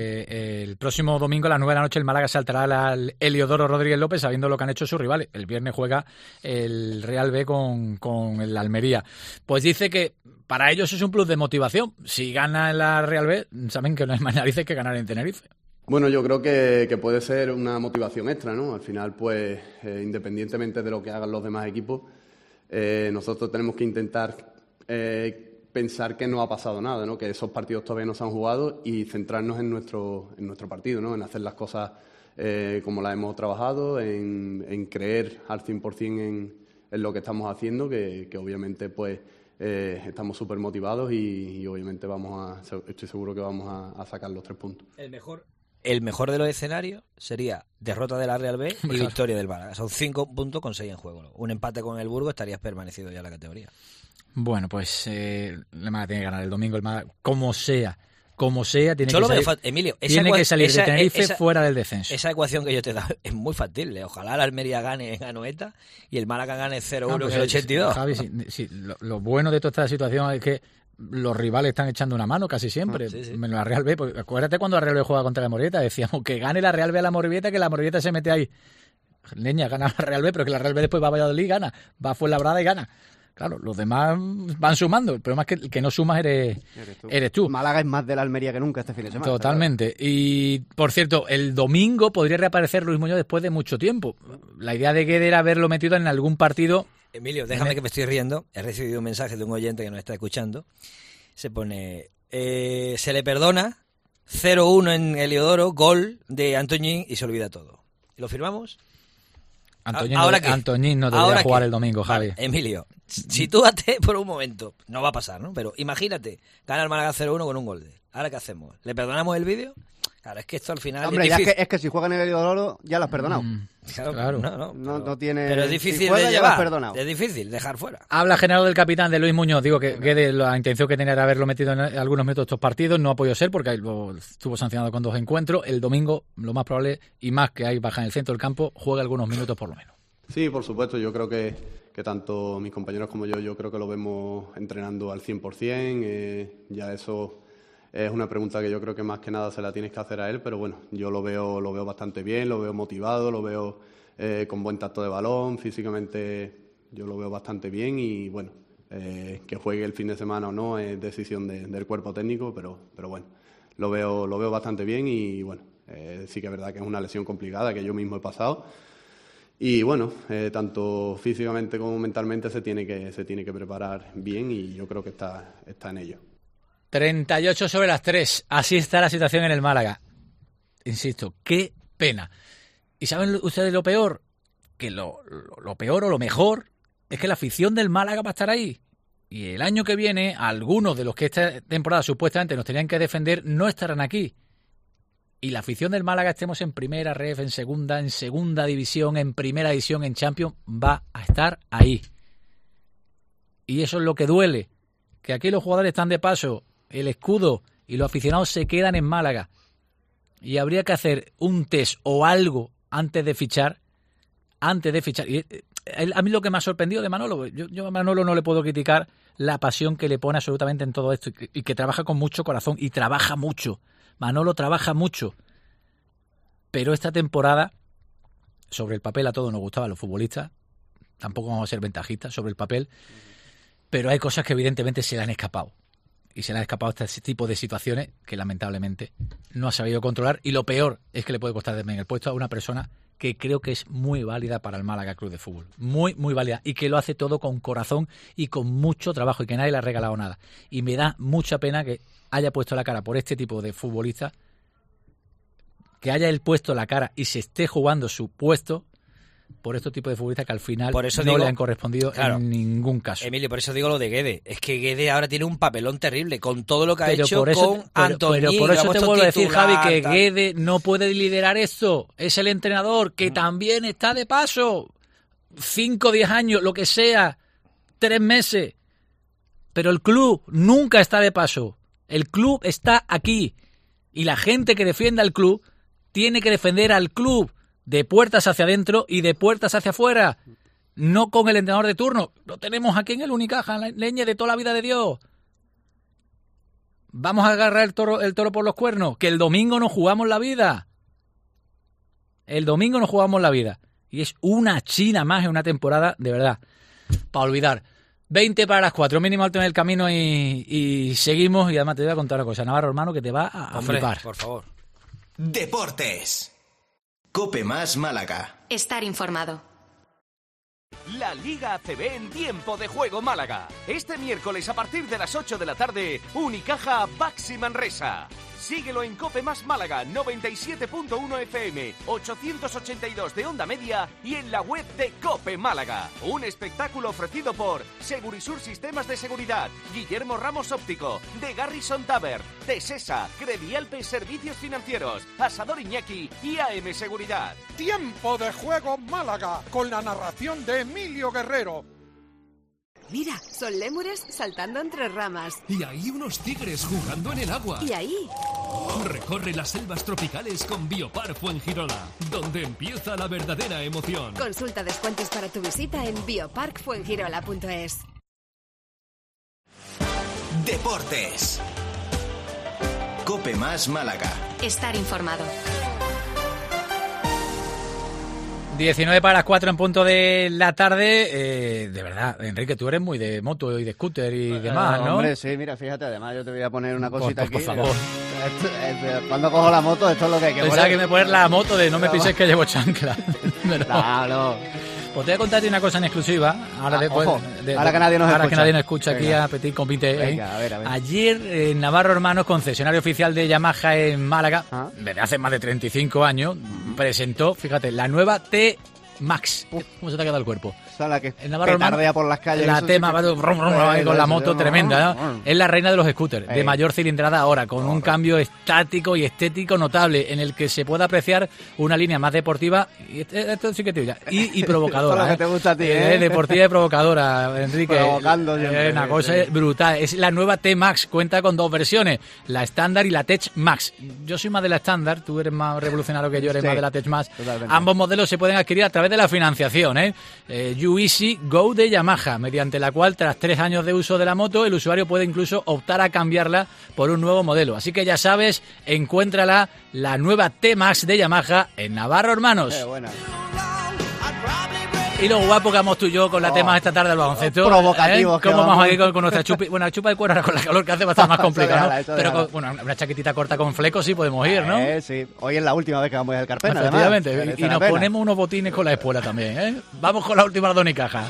El próximo domingo a las 9 de la noche el Málaga saltará al Heliodoro Rodríguez López sabiendo lo que han hecho sus rivales. El viernes juega el Real B con el Almería. Pues dice que para ellos es un plus de motivación. Si gana en la Real B, saben que no hay más narices que ganar en Tenerife. Bueno, yo creo que puede ser una motivación extra, ¿no? Al final, pues, independientemente de lo que hagan los demás equipos, nosotros tenemos que intentar pensar que no ha pasado nada, ¿no? Que esos partidos todavía no se han jugado y centrarnos en nuestro partido, ¿no? En hacer las cosas como las hemos trabajado, en creer al 100% en lo que estamos haciendo, que obviamente pues estamos súper motivados y obviamente estoy seguro que vamos a sacar los 3 puntos. El mejor de los escenarios sería derrota de la Real B y victoria del Málaga. Son 5 puntos con 6 en juego. Un empate con el Burgos estarías permanecido ya en la categoría. Bueno, pues el Málaga tiene que ganar el domingo. El Málaga, como sea, tiene que salir, Emilio, tiene que salir de Tenerife fuera del descenso. Esa ecuación que yo te he dado es muy factible. Ojalá la Almería gane en Anoeta y el Málaga gane 0-1 en el 82. Javi, sí, lo bueno de toda esta situación es que los rivales están echando una mano casi siempre. Sí. Menos la Real B. Porque acuérdate cuando la Real B juega contra la Morevieta, decíamos que gane la Real B a la Morevieta, que la Morevieta se mete ahí. Leña, gana la Real B, pero que la Real B después va a Valladolid y gana. Va a Fuenlabrada y gana. Claro, los demás van sumando. El problema es que el que no sumas eres tú. Málaga es más de la Almería que nunca este fin de semana. Totalmente. Claro. Y, por cierto, el domingo podría reaparecer Luis Muñoz después de mucho tiempo. La idea de Guede era haberlo metido en algún partido. Emilio, déjame que me estoy riendo. He recibido un mensaje de un oyente que nos está escuchando. Se pone, se le perdona 0-1 en Heliodoro, gol de Antoñín y se olvida todo. ¿Lo firmamos? Antoñín no debería jugar el domingo, Javi. Vale, Emilio, sitúate por un momento. No va a pasar, ¿no? Pero imagínate, gana el Málaga 0-1 con un gol de él. ¿Ahora qué hacemos? ¿Le perdonamos el vídeo? Claro, es que esto al final... Hombre, es que si juegan en el Heliodoro ya lo has perdonado. Claro. No tiene... Pero es difícil de llevar. Es difícil dejar fuera. Habla Genaro del capitán de Luis Muñoz. Digo que la intención que tenía era haberlo metido en algunos minutos estos partidos. No ha podido ser porque estuvo sancionado con 2 encuentros. El domingo, lo más probable, y más que hay baja en el centro del campo, juega algunos minutos por lo menos. Sí, por supuesto. Yo creo que tanto mis compañeros como yo creo que lo vemos entrenando al 100%. Ya eso... Es una pregunta que yo creo que más que nada se la tienes que hacer a él, pero bueno, yo lo veo bastante bien, lo veo motivado, lo veo con buen tacto de balón, físicamente yo lo veo bastante bien y bueno, que juegue el fin de semana o no es decisión del cuerpo técnico, pero bueno, lo veo bastante bien y bueno, sí que es verdad que es una lesión complicada que yo mismo he pasado y bueno, tanto físicamente como mentalmente se tiene que preparar bien y yo creo que está en ello. 38 sobre las 3. Así está la situación en el Málaga. Insisto, qué pena. ¿Y saben ustedes lo peor? Que lo peor o lo mejor es que la afición del Málaga va a estar ahí. Y el año que viene, algunos de los que esta temporada supuestamente nos tenían que defender no estarán aquí. Y la afición del Málaga, estemos en primera ref, en segunda división, en primera división, en Champions, va a estar ahí. Y eso es lo que duele. Que aquí los jugadores están de paso. El escudo y los aficionados se quedan en Málaga. Y habría que hacer un test o algo antes de fichar. Y a mí lo que me ha sorprendido de Manolo, yo a Manolo no le puedo criticar la pasión que le pone absolutamente en todo esto y que trabaja con mucho corazón y trabaja mucho. Manolo trabaja mucho. Pero esta temporada, sobre el papel a todos nos gustaba a los futbolistas, tampoco vamos a ser ventajistas sobre el papel, pero hay cosas que evidentemente se le han escapado. Y se le han escapado este tipo de situaciones que lamentablemente no ha sabido controlar. Y lo peor es que le puede costar también el puesto a una persona que creo que es muy válida para el Málaga Club de Fútbol. Muy, muy válida. Y que lo hace todo con corazón y con mucho trabajo y que nadie le ha regalado nada. Y me da mucha pena que haya puesto la cara por este tipo de futbolista, que haya él puesto la cara y se esté jugando su puesto por estos tipos de futbolistas que al final por eso no le han correspondido en ningún caso. Emilio, por eso digo lo de Guede. Es que Guede ahora tiene un papelón terrible con todo lo que ha hecho con Antoñín. Pero por eso te vuelvo a decir, Javi, que Guede no puede liderar esto. Es el entrenador que también está de paso. 5, 10 años, lo que sea, 3 meses. Pero el club nunca está de paso. El club está aquí. Y la gente que defienda al club tiene que defender al club de puertas hacia adentro y de puertas hacia afuera. No con el entrenador de turno. Lo tenemos aquí en el Unicaja, la leña de toda la vida de Dios. Vamos a agarrar el toro por los cuernos. Que el domingo nos jugamos la vida. El domingo nos jugamos la vida. Y es una china más en una temporada, de verdad, para olvidar. 20 para las 4, mínimo alto en el camino y seguimos. Y además te voy a contar una cosa, Navarro, hermano, que te va a flipar. Por favor. Deportes. COPE más Málaga. Estar informado. La Liga ACB en tiempo de juego Málaga. Este miércoles a partir de las 8 de la tarde, Unicaja Baxi Manresa. Síguelo en COPE más Málaga 97.1 FM, 882 de onda media y en la web de COPE Málaga. Un espectáculo ofrecido por Segurisur Sistemas de Seguridad, Guillermo Ramos Óptico, de Garrison Tavern, Tesesa, Credialpe Servicios Financieros, Asador Iñaki y AM Seguridad. Tiempo de juego Málaga, con la narración de Emilio Guerrero. Mira, son lémures saltando entre ramas. Y ahí unos tigres jugando en el agua. Y ahí recorre las selvas tropicales con Biopark Fuengirola, donde empieza la verdadera emoción. Consulta descuentos para tu visita en bioparkfuengirola.es. Deportes. COPE más Málaga. Estar informado. 19 para las 4 en punto de la tarde. De verdad, Enrique, tú eres muy de moto y de scooter y demás, ¿no? Hombre, sí, mira, fíjate, además yo te voy a poner una cosita por aquí. favor. Cuando cojo la moto, esto es lo que hay que Pensaba que me poner la moto de no me pises que llevo chancla. Claro. Pues te voy a contarte una cosa en exclusiva. Ahora, ahora que nadie nos escucha aquí a Petit Compite. Venga, a ver. Ayer en Navarro Hermanos, concesionario oficial de Yamaha en Málaga, desde hace más de 35 años, presentó, fíjate, la nueva T-Max. ¿Cómo se te ha quedado el cuerpo? Esa la que petardea por las calles. La T-Max, con la moto tremenda, ¿no? Es la reina de los scooters, de mayor cilindrada ahora, con un cambio estático y estético notable, en el que se puede apreciar una línea más deportiva, y esto sí que te digo ya, y provocadora. Esto es lo que te gusta a ti, deportiva y provocadora, Enrique. Provocando siempre, una cosa brutal. Es la nueva T-Max, cuenta con 2 versiones, la estándar y la Tech Max. Yo soy más de la estándar, tú eres más revolucionario que yo, eres más de la Tech Max. Totalmente. Ambos modelos se pueden adquirir a través de la financiación, YouEasy Go de Yamaha, mediante la cual, tras 3 años de uso de la moto, el usuario puede incluso optar a cambiarla por un nuevo modelo. Así que ya sabes, encuéntrala, la nueva T-Max de Yamaha en Navarro Hermanos. Qué buena. Y lo guapo que vamos tú y yo con la T-Max esta tarde del baloncesto. Provocativos. ¿Cómo vamos aquí con nuestra chupa? Bueno, la chupa de cuero ahora con la calor que hace va a estar más complicado, ¿no? Pero con una chaquetita corta con flecos sí podemos ir, ¿no? Sí. Hoy es la última vez que vamos a ir al Carpena, efectivamente. Además. Y nos ponemos unos botines con la espuela también, ¿eh? Vamos con la última de Unicaja.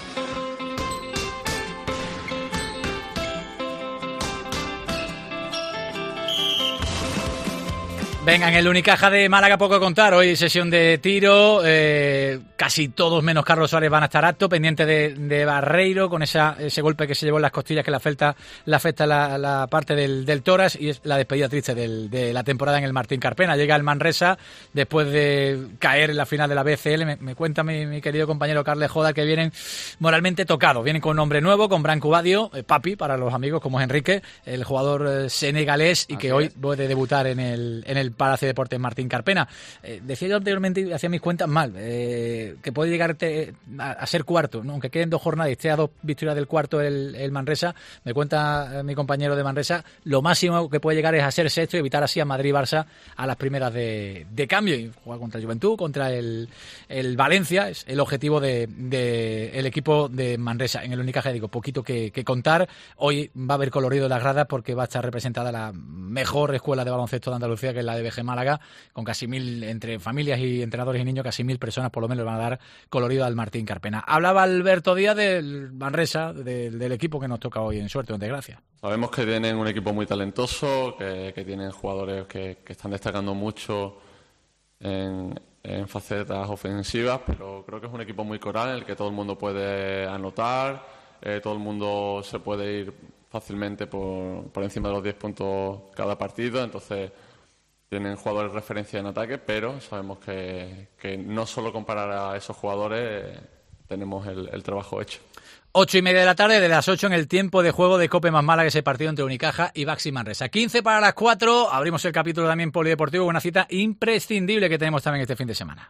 Venga, en el Unicaja de Málaga poco a contar. Hoy sesión de tiro, casi todos menos Carlos Suárez van a estar aptos, pendiente de Barreiro con ese golpe que se llevó en las costillas que le afecta la parte del tórax, y es la despedida triste de la temporada en el Martín Carpena. Llega el Manresa después de caer en la final de la BCL. Me cuenta mi querido compañero Carles Joda que vienen moralmente tocados. Vienen con un hombre nuevo, con Branco Badio, papi para los amigos como es Enrique, el jugador senegalés, y que hoy puede debutar en el Palacio de Deportes Martín Carpena. Decía yo anteriormente, y hacía mis cuentas mal, que puede llegar a ser cuarto, ¿no? Aunque queden 2 jornadas y esté a 2 victorias del cuarto el Manresa. Me cuenta mi compañero de Manresa, lo máximo que puede llegar es a ser sexto y evitar así a Madrid y Barça a las primeras de cambio, y jugar contra el Juventud, contra el Valencia. Es el objetivo del equipo de Manresa. En el Unicaja, digo, poquito que contar. Hoy va a haber colorido en las gradas porque va a estar representada la mejor escuela de baloncesto de Andalucía, que es la de BG Málaga, con casi 1.000, entre familias y entrenadores y niños, casi 1.000 personas por lo menos van a dar colorido al Martín Carpena. Hablaba Alberto Díaz del Manresa, del equipo que nos toca hoy en Suerte o en Desgracia. Sabemos que tienen un equipo muy talentoso, que tienen jugadores que están destacando mucho en en facetas ofensivas, pero creo que es un equipo muy coral en el que todo el mundo puede anotar, todo el mundo se puede ir fácilmente por encima de los 10 puntos cada partido, entonces tienen jugadores de referencia en ataque, pero sabemos que no solo comparar a esos jugadores tenemos el trabajo hecho. 8:30 de la tarde, de las 8 en el tiempo de juego de Cope más Málaga, ese partido entre Unicaja y Baxi Manresa. 15 para las 4, abrimos el capítulo también polideportivo, una cita imprescindible que tenemos también este fin de semana.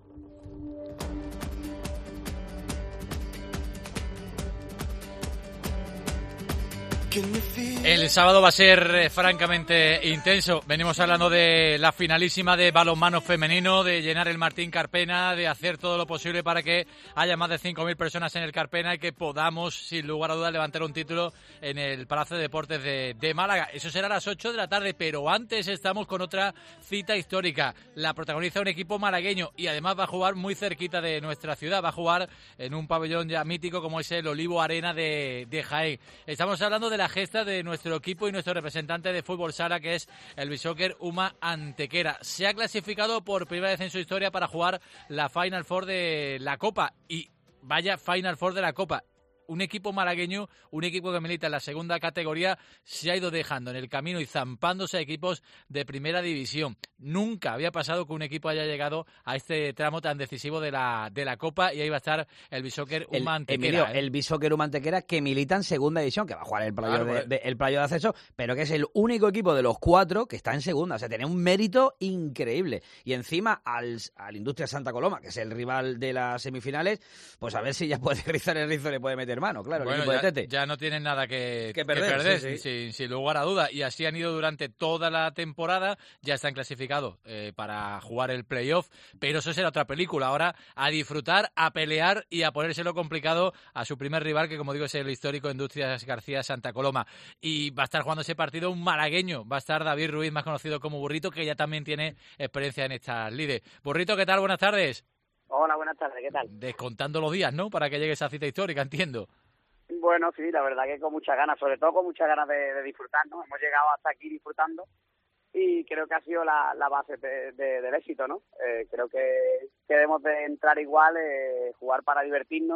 El sábado va a ser francamente intenso. Venimos hablando de la finalísima de balonmano femenino, de llenar el Martín Carpena, de hacer todo lo posible para que haya más de 5.000 personas en el Carpena y que podamos, sin lugar a dudas, levantar un título en el Palacio de Deportes de Málaga. Eso será a las 8 de la tarde, pero antes estamos con otra cita histórica. La protagoniza un equipo malagueño y además va a jugar muy cerquita de nuestra ciudad. Va a jugar en un pabellón ya mítico como es el Olivo Arena de Jaén. Estamos hablando de la gesta de nuestro equipo y nuestro representante de fútbol sala, que es el Bishoker Uma Antequera. Se ha clasificado por primera vez en su historia para jugar la Final Four de la Copa. Y vaya Final Four de la Copa. Un equipo malagueño, un equipo que milita en la segunda categoría, se ha ido dejando en el camino y zampándose a equipos de primera división. Nunca había pasado que un equipo haya llegado a este tramo tan decisivo de la Copa, y ahí va a estar el Bishoker Uma Antequera. Emilio, el Bishoker Uma Antequera, que milita en segunda división, que va a jugar el playoff de acceso, pero que es el único equipo de los 4 que está en segunda. O sea, tiene un mérito increíble. Y encima al Industria Santa Coloma, que es el rival de las semifinales, pues a ver si ya puede rizar el rizo y le puede meter mano, claro, bueno, el equipo de Tete. Ya no tienen nada que perder, sí. Sin lugar a duda. Y así han ido durante toda la temporada. Ya están clasificados para jugar el playoff, pero eso será otra película. Ahora a disfrutar, a pelear y a ponérselo complicado a su primer rival, que como digo es el histórico Industrias García Santa Coloma. Y va a estar jugando ese partido un malagueño. Va a estar David Ruiz, más conocido como Burrito, que ya también tiene experiencia en estas lides. Burrito, ¿qué tal? Buenas tardes. Hola, buenas tardes, ¿qué tal? Descontando los días, ¿no? Para que llegue esa cita histórica, entiendo. Bueno, sí, la verdad que con muchas ganas, sobre todo con muchas ganas de disfrutar, ¿no? Hemos llegado hasta aquí disfrutando y creo que ha sido la base del éxito, ¿no? Creo que debemos de entrar igual, jugar para divertirnos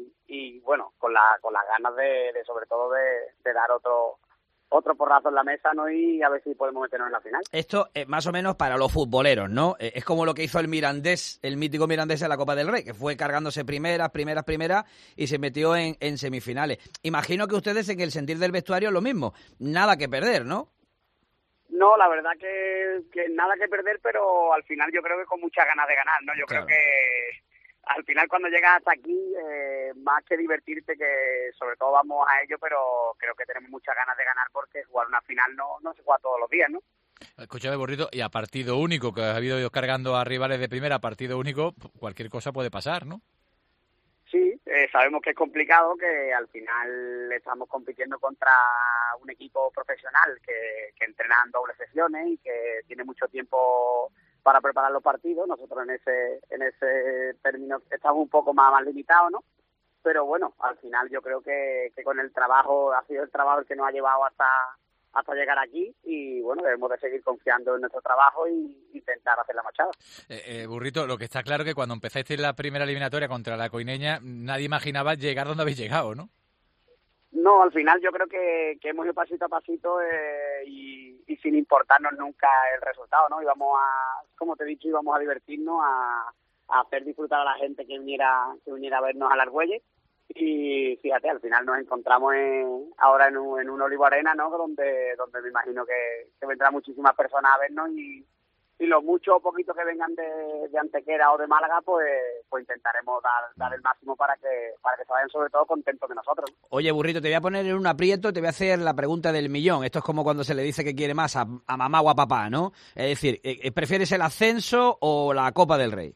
y bueno, con las ganas de sobre todo de dar otro porrazo en la mesa, ¿no? Y a ver si podemos meternos en la final. Esto más o menos para los futboleros, ¿no? Es como lo que hizo el Mirandés, el mítico Mirandés en la Copa del Rey, que fue cargándose primeras y se metió en semifinales. Imagino que ustedes en el sentir del vestuario lo mismo, nada que perder, ¿no? No, la verdad que nada que perder, pero al final yo creo que con muchas ganas de ganar, ¿no? Yo creo que al final cuando llegas hasta aquí, más que divertirte, que sobre todo vamos a ello, pero creo que tenemos muchas ganas de ganar porque jugar una final no se juega todos los días, ¿no? Escúchame, Burrito, y a partido único, que ha habido ido cargando a rivales de primera, partido único, cualquier cosa puede pasar, ¿no? Sí, sabemos que es complicado, que al final estamos compitiendo contra un equipo profesional que entrena en dobles sesiones y que tiene mucho tiempo para preparar los partidos. Nosotros en ese término estamos un poco más limitados, ¿no? Pero bueno, al final yo creo que con el trabajo, ha sido el trabajo el que nos ha llevado hasta llegar aquí y bueno, debemos de seguir confiando en nuestro trabajo y intentar hacer la machada. Burrito, lo que está claro que cuando empezasteis la primera eliminatoria contra la Coineña, nadie imaginaba llegar donde habéis llegado, ¿no? No, al final yo creo que hemos ido pasito a pasito y sin importarnos nunca el resultado, ¿no? Íbamos como te he dicho, íbamos a divertirnos, a hacer disfrutar a la gente que viniera a vernos a las Argüelles. Y fíjate, al final nos encontramos ahora en un Olivo Arena, ¿no? Donde me imagino que vendrán muchísimas personas a vernos y los muchos o poquitos que vengan de Antequera o de Málaga, pues intentaremos dar el máximo para que se vayan sobre todo contentos de nosotros. Oye, Burrito, te voy a poner en un aprieto, te voy a hacer la pregunta del millón. Esto es como cuando se le dice que quiere más a mamá o a papá, ¿no? Es decir, ¿prefieres el ascenso o la Copa del Rey?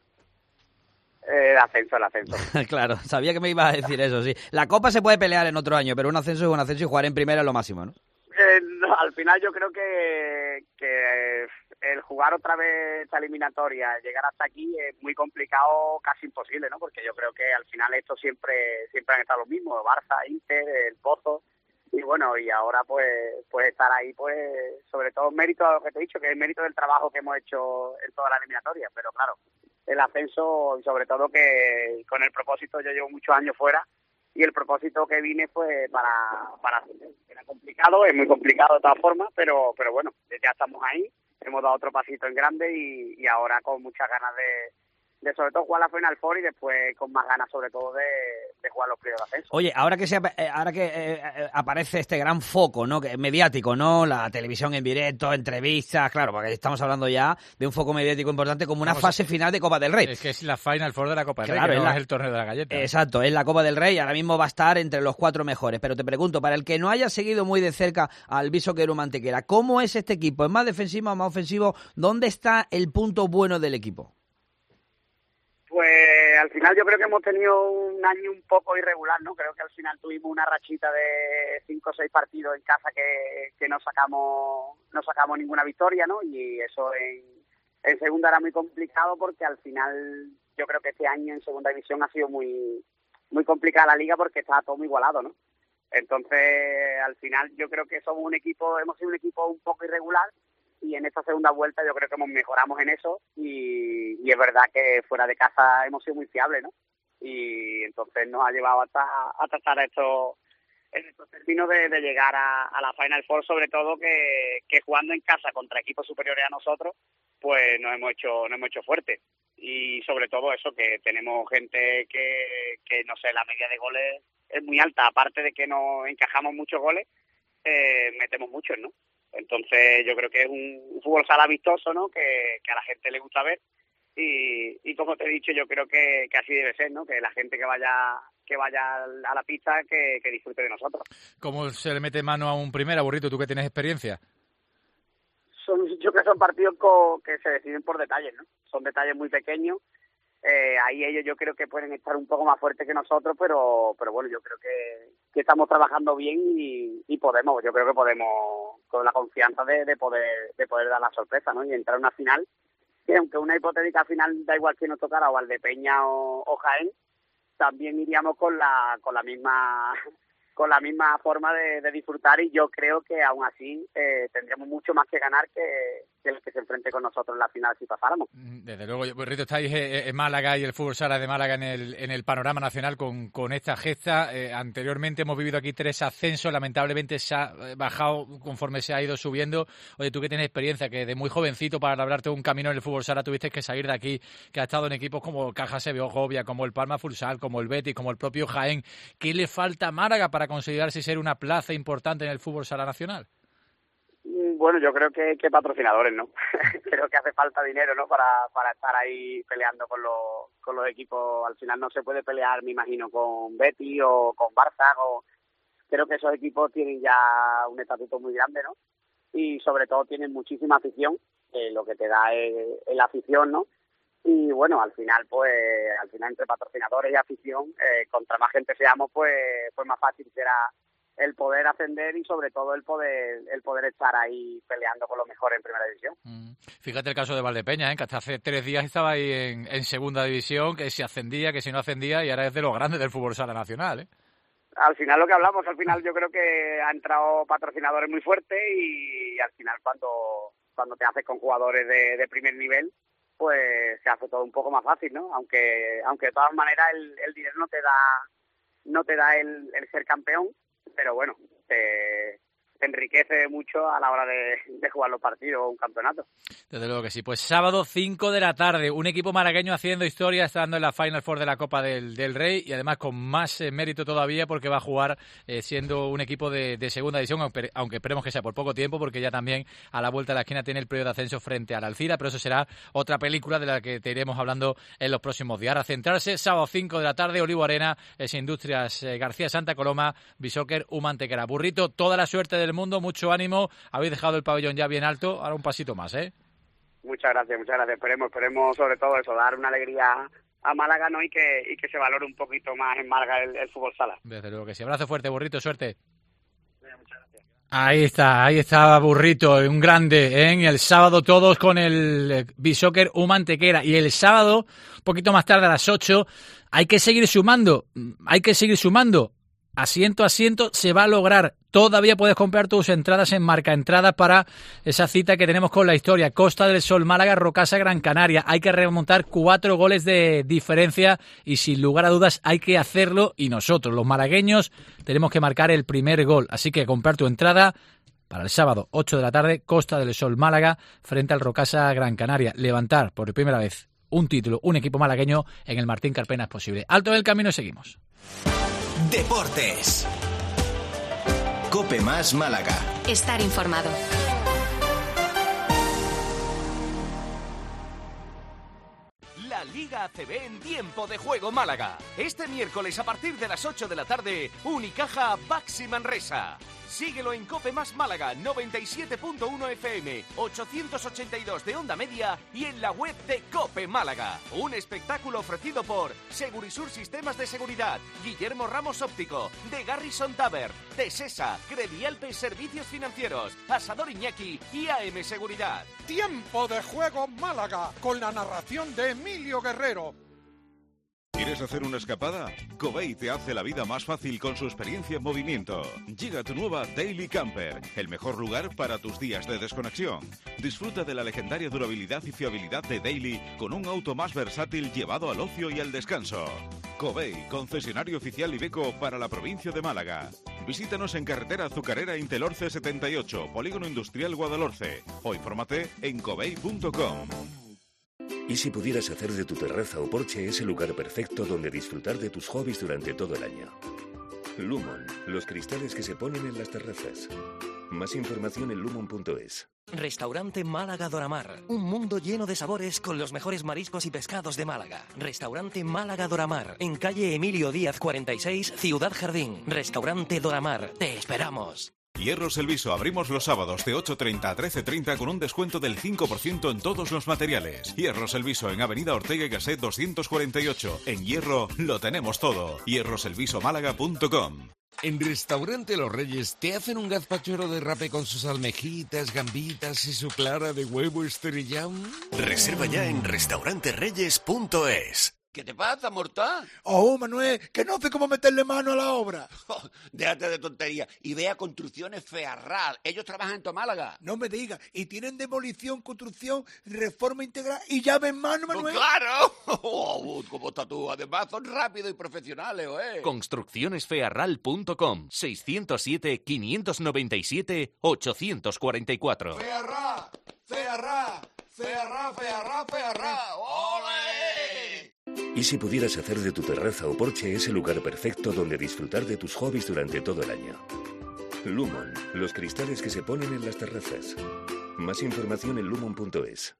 El ascenso. Claro, sabía que me ibas a decir eso, sí. La Copa se puede pelear en otro año, pero un ascenso es un ascenso y jugar en primera es lo máximo, ¿no? Al final yo creo que el jugar otra vez esta eliminatoria, llegar hasta aquí es muy complicado, casi imposible, ¿no? Porque yo creo que al final esto siempre han estado los mismos, Barça, Inter, el Pozo, y bueno, y ahora pues estar ahí, pues sobre todo mérito a lo que te he dicho, que es mérito del trabajo que hemos hecho en toda la eliminatoria, pero claro, el ascenso, y sobre todo que con el propósito, yo llevo muchos años fuera, y el propósito que vine fue para ascender. Era complicado, es muy complicado de todas formas, pero bueno, ya estamos ahí, hemos dado otro pasito en grande y ahora con muchas ganas de sobre todo jugar la Final Four y después con más ganas sobre todo de jugar los playoffs de ascenso. Oye, ahora que aparece este gran foco, ¿no?, que mediático, ¿no?, la televisión en directo, entrevistas, claro, porque estamos hablando ya de un foco mediático importante como una fase final de Copa del Rey. Es que es la Final Four de la Copa del Rey, que no es el torneo de la galleta. Exacto, es la Copa del Rey, ahora mismo va a estar entre los 4 mejores, pero te pregunto, para el que no haya seguido muy de cerca al Bishoker Humantequera, ¿cómo es este equipo? ¿Es más defensivo o más ofensivo? ¿Dónde está el punto bueno del equipo? Pues al final yo creo que hemos tenido un año un poco irregular, ¿no? Creo que al final tuvimos una rachita de 5 o 6 partidos en casa que no sacamos ninguna victoria, ¿no? Y eso en segunda era muy complicado porque al final yo creo que este año en segunda división ha sido muy complicada la liga porque estaba todo muy igualado, ¿no? Entonces al final yo creo que hemos sido un equipo un poco irregular. Y en esta segunda vuelta yo creo que mejoramos en eso y es verdad que fuera de casa hemos sido muy fiables, ¿no? Y entonces nos ha llevado hasta estar en estos términos de llegar a la Final Four, sobre todo que jugando en casa contra equipos superiores a nosotros, pues nos hemos hecho fuertes. Y sobre todo eso, que tenemos gente que no sé, la media de goles es muy alta, aparte de que nos encajamos muchos goles, metemos muchos, ¿no? Entonces yo creo que es un fútbol sala vistoso, ¿no? Que a la gente le gusta ver y como te he dicho, yo creo que así debe ser, ¿no? Que la gente que vaya a la pista que disfrute de nosotros. ¿Cómo se le mete mano a un primera, Burrito, tú que tienes experiencia? Yo creo que son partidos que se deciden por detalles, ¿no? Son detalles muy pequeños. Ahí ellos yo creo que pueden estar un poco más fuertes que nosotros, pero bueno, yo creo que estamos trabajando bien y yo creo que podemos, con la confianza de poder dar la sorpresa, ¿no? Y entrar a una final, que aunque una hipotética final da igual que nos tocara o Valdepeña o Jaén, también iríamos con la misma forma de disfrutar y yo creo que aún así tendríamos mucho más que ganar que el que se enfrente con nosotros en la final si pasáramos. Desde luego, Rito, estáis en Málaga y el fútbol sala de Málaga en el panorama nacional con esta gesta. Anteriormente hemos vivido aquí 3 ascensos, lamentablemente se ha bajado conforme se ha ido subiendo. Oye, tú que tienes experiencia, que de muy jovencito para labrarte un camino en el fútbol sala tuviste que salir de aquí, que has estado en equipos como Caja Segovia, como el Palma Futsal, como el Betis, como el propio Jaén. ¿Qué le falta a Málaga para considerarse ser una plaza importante en el fútbol sala nacional? Bueno, yo creo que patrocinadores, ¿no? Creo que hace falta dinero, ¿no? Para estar ahí peleando con los equipos. Al final no se puede pelear, me imagino, con Betis o con Barça. Creo que esos equipos tienen ya un estatuto muy grande, ¿no? Y sobre todo tienen muchísima afición, lo que te da es la afición, ¿no? Y bueno, al final entre patrocinadores y afición, contra más gente seamos, pues más fácil será el poder ascender y sobre todo el poder estar ahí peleando con los mejores en primera división. Fíjate el caso de Valdepeña, que hasta hace 3 días estaba ahí en segunda división, que si ascendía, que si no ascendía, y ahora es de los grandes del fútbol sala nacional, ¿eh? Al final lo que hablamos, al final yo creo que han entrado patrocinadores muy fuertes y al final cuando te haces con jugadores de primer nivel, pues se hace todo un poco más fácil, ¿no? Aunque de todas maneras el dinero no te da el ser campeón, pero bueno, te enriquece mucho a la hora de jugar los partidos o un campeonato. Desde luego que sí. Pues sábado 5 de la tarde, un equipo malagueño haciendo historia, estando en la Final Four de la Copa del Rey y además con más mérito todavía porque va a jugar siendo un equipo de segunda división, aunque esperemos que sea por poco tiempo porque ya también a la vuelta de la esquina tiene el periodo de ascenso frente al Alcira, pero eso será otra película de la que te iremos hablando en los próximos días. Ahora centrarse, sábado 5 de la tarde, Olivo Arena, Industrias García Santa Coloma, Bishoker Humantequera. Burrito, toda la suerte del mundo, mucho ánimo, habéis dejado el pabellón ya bien alto, ahora un pasito más, ¿eh? Muchas gracias, esperemos sobre todo eso, dar una alegría a Málaga, ¿no? y que se valore un poquito más en Málaga el fútbol sala. Desde luego que sí, abrazo fuerte, Burrito, suerte. Muchas gracias. Ahí está Burrito, un grande, ¿eh? Y el sábado todos con el Bishoker Humantequera y el sábado, un poquito más tarde a las 8, hay que seguir sumando. asiento a asiento, se va a lograr. Todavía puedes comprar tus entradas en Marca Entradas para esa cita que tenemos con la historia. Costa del Sol, Málaga, Rocasa, Gran Canaria. Hay que remontar 4 goles de diferencia y sin lugar a dudas hay que hacerlo. Y nosotros, los malagueños, tenemos que marcar el primer gol. Así que comprar tu entrada para el sábado, 8 de la tarde, Costa del Sol, Málaga, frente al Rocasa, Gran Canaria. Levantar por primera vez un título, un equipo malagueño en el Martín Carpena es posible. Alto del camino y seguimos. Deportes. Cope Más Málaga. Estar informado. La Liga ACB en tiempo de juego Málaga. Este miércoles a partir de las 8 de la tarde, Unicaja Baxi Manresa. Síguelo en Cope Más Málaga 97.1 FM, 882 de onda media y en la web de Cope Málaga. Un espectáculo ofrecido por Segurisur Sistemas de Seguridad, Guillermo Ramos Óptico, de Garrison Tavern, de Sesa, Credialpe Servicios Financieros, Asador Iñaki y AM Seguridad. Tiempo de juego Málaga, con la narración de Emilio Guerrero. ¿Quieres hacer una escapada? Covey te hace la vida más fácil con su experiencia en movimiento. Llega tu nueva Daily Camper, el mejor lugar para tus días de desconexión. Disfruta de la legendaria durabilidad y fiabilidad de Daily con un auto más versátil llevado al ocio y al descanso. Covey, concesionario oficial Iveco para la provincia de Málaga. Visítanos en carretera Azucarera Intelorce 78, Polígono Industrial Guadalhorce, o infórmate en covey.com. ¿Y si pudieras hacer de tu terraza o porche ese lugar perfecto donde disfrutar de tus hobbies durante todo el año? Lumon, los cristales que se ponen en las terrazas. Más información en lumon.es. Restaurante Málaga Doramar. Un mundo lleno de sabores con los mejores mariscos y pescados de Málaga. Restaurante Málaga Doramar. En calle Emilio Díaz 46, Ciudad Jardín. Restaurante Doramar. Te esperamos. Hierros El Viso, abrimos los sábados de 8:30 a 13:30 con un descuento del 5% en todos los materiales. Hierros El Viso en Avenida Ortega y Gasset 248. En Hierro lo tenemos todo. hierroselvisomálaga.com. En Restaurante Los Reyes te hacen un gazpachuelo de rape con sus almejitas, gambitas y su clara de huevo estrellado. Reserva ya en restauranterreyes.es. ¿Qué te pasa, mortal? Oh, Manuel, que no sé cómo meterle mano a la obra. Déjate de tontería y ve a Construcciones Fearral. Ellos trabajan en tu Málaga. No me digas. Y tienen demolición, construcción, reforma integral y llave en mano, Manuel. ¡Oh, claro! ¿Cómo estás tú? Además son rápidos y profesionales, ¿eh? Construccionesfearral.com 607-597-844. ¡Fearral! ¡Fearral! ¡Fearral, Fearral, Fearral! ¡Ole! ¿Y si pudieras hacer de tu terraza o porche ese lugar perfecto donde disfrutar de tus hobbies durante todo el año? Lumon, los cristales que se ponen en las terrazas. Más información en lumon.es.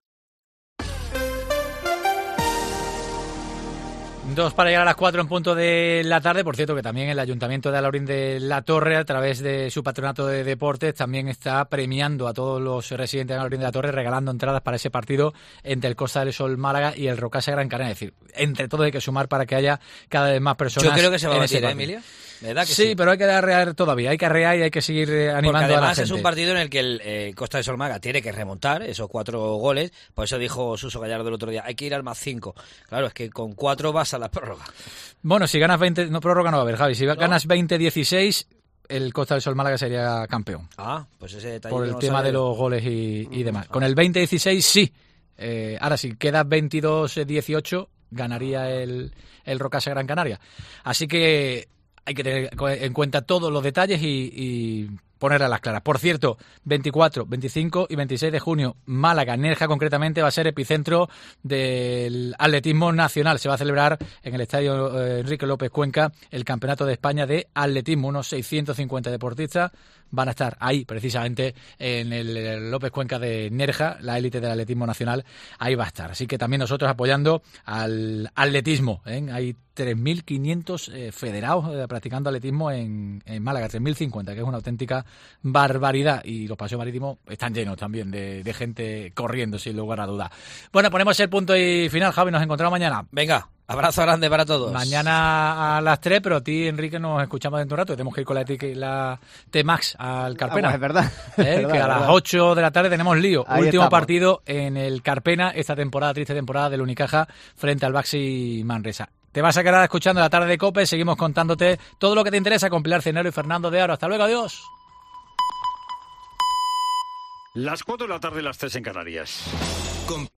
2 para llegar a las 4 en punto de la tarde. Por cierto, que también el Ayuntamiento de Alhaurín de la Torre, a través de su patronato de deportes, también está premiando a todos los residentes de Alhaurín de la Torre, regalando entradas para ese partido entre el Costa del Sol Málaga y el Rocasa Gran Canaria. Es decir, entre todos hay que sumar para que haya cada vez más personas. Yo creo que se va a batir, Emilio. ¿Verdad que sí, pero hay que arrear todavía, hay que arrear y hay que seguir animando a la gente. Además es un partido en el que el Costa del Sol Málaga tiene que remontar esos 4 goles. Por eso dijo Suso Gallardo el otro día, hay que ir al más 5. Claro, es que con 4 vas a la prórroga. Bueno, si ganas 20, no, prórroga no va a haber, Javi. Si ganas 20-16, el Costa del Sol Málaga sería campeón. Ah, pues ese detalle. Por el tema de los goles y demás. Con el 20-16 sí. Ahora, si queda 22-18, ganaría el Rocasa Gran Canaria. Así que hay que tener en cuenta todos los detalles y poner a las claras. Por cierto, 24, 25 y 26 de junio, Málaga, Nerja concretamente, va a ser epicentro del atletismo nacional. Se va a celebrar en el estadio Enrique López Cuenca el Campeonato de España de Atletismo. Unos 650 deportistas van a estar ahí, precisamente, en el López Cuenca de Nerja, la élite del atletismo nacional. Ahí va a estar. Así que también nosotros apoyando al atletismo, ¿eh? Hay 3.500 federados practicando atletismo en Málaga, 3.050, que es una auténtica barbaridad. Y los paseos marítimos están llenos también de gente corriendo, sin lugar a duda. Bueno, ponemos el punto y final, Javi. Nos encontramos mañana. Venga, abrazo grande para todos. Mañana a las 3, pero a ti, Enrique, nos escuchamos dentro de un rato. Tenemos que ir con la T-Max al Carpena. Pues es verdad. Que a las 8 de la tarde tenemos lío. Ahí Último estamos. Partido en el Carpena, esta temporada, triste temporada del Unicaja frente al Baxi Manresa. Te vas a quedar escuchando la tarde de COPE. Seguimos contándote todo lo que te interesa con Pilar Cisneros y Fernando de Aro. Hasta luego, adiós. Las 4 de la tarde, las 3 en Canarias.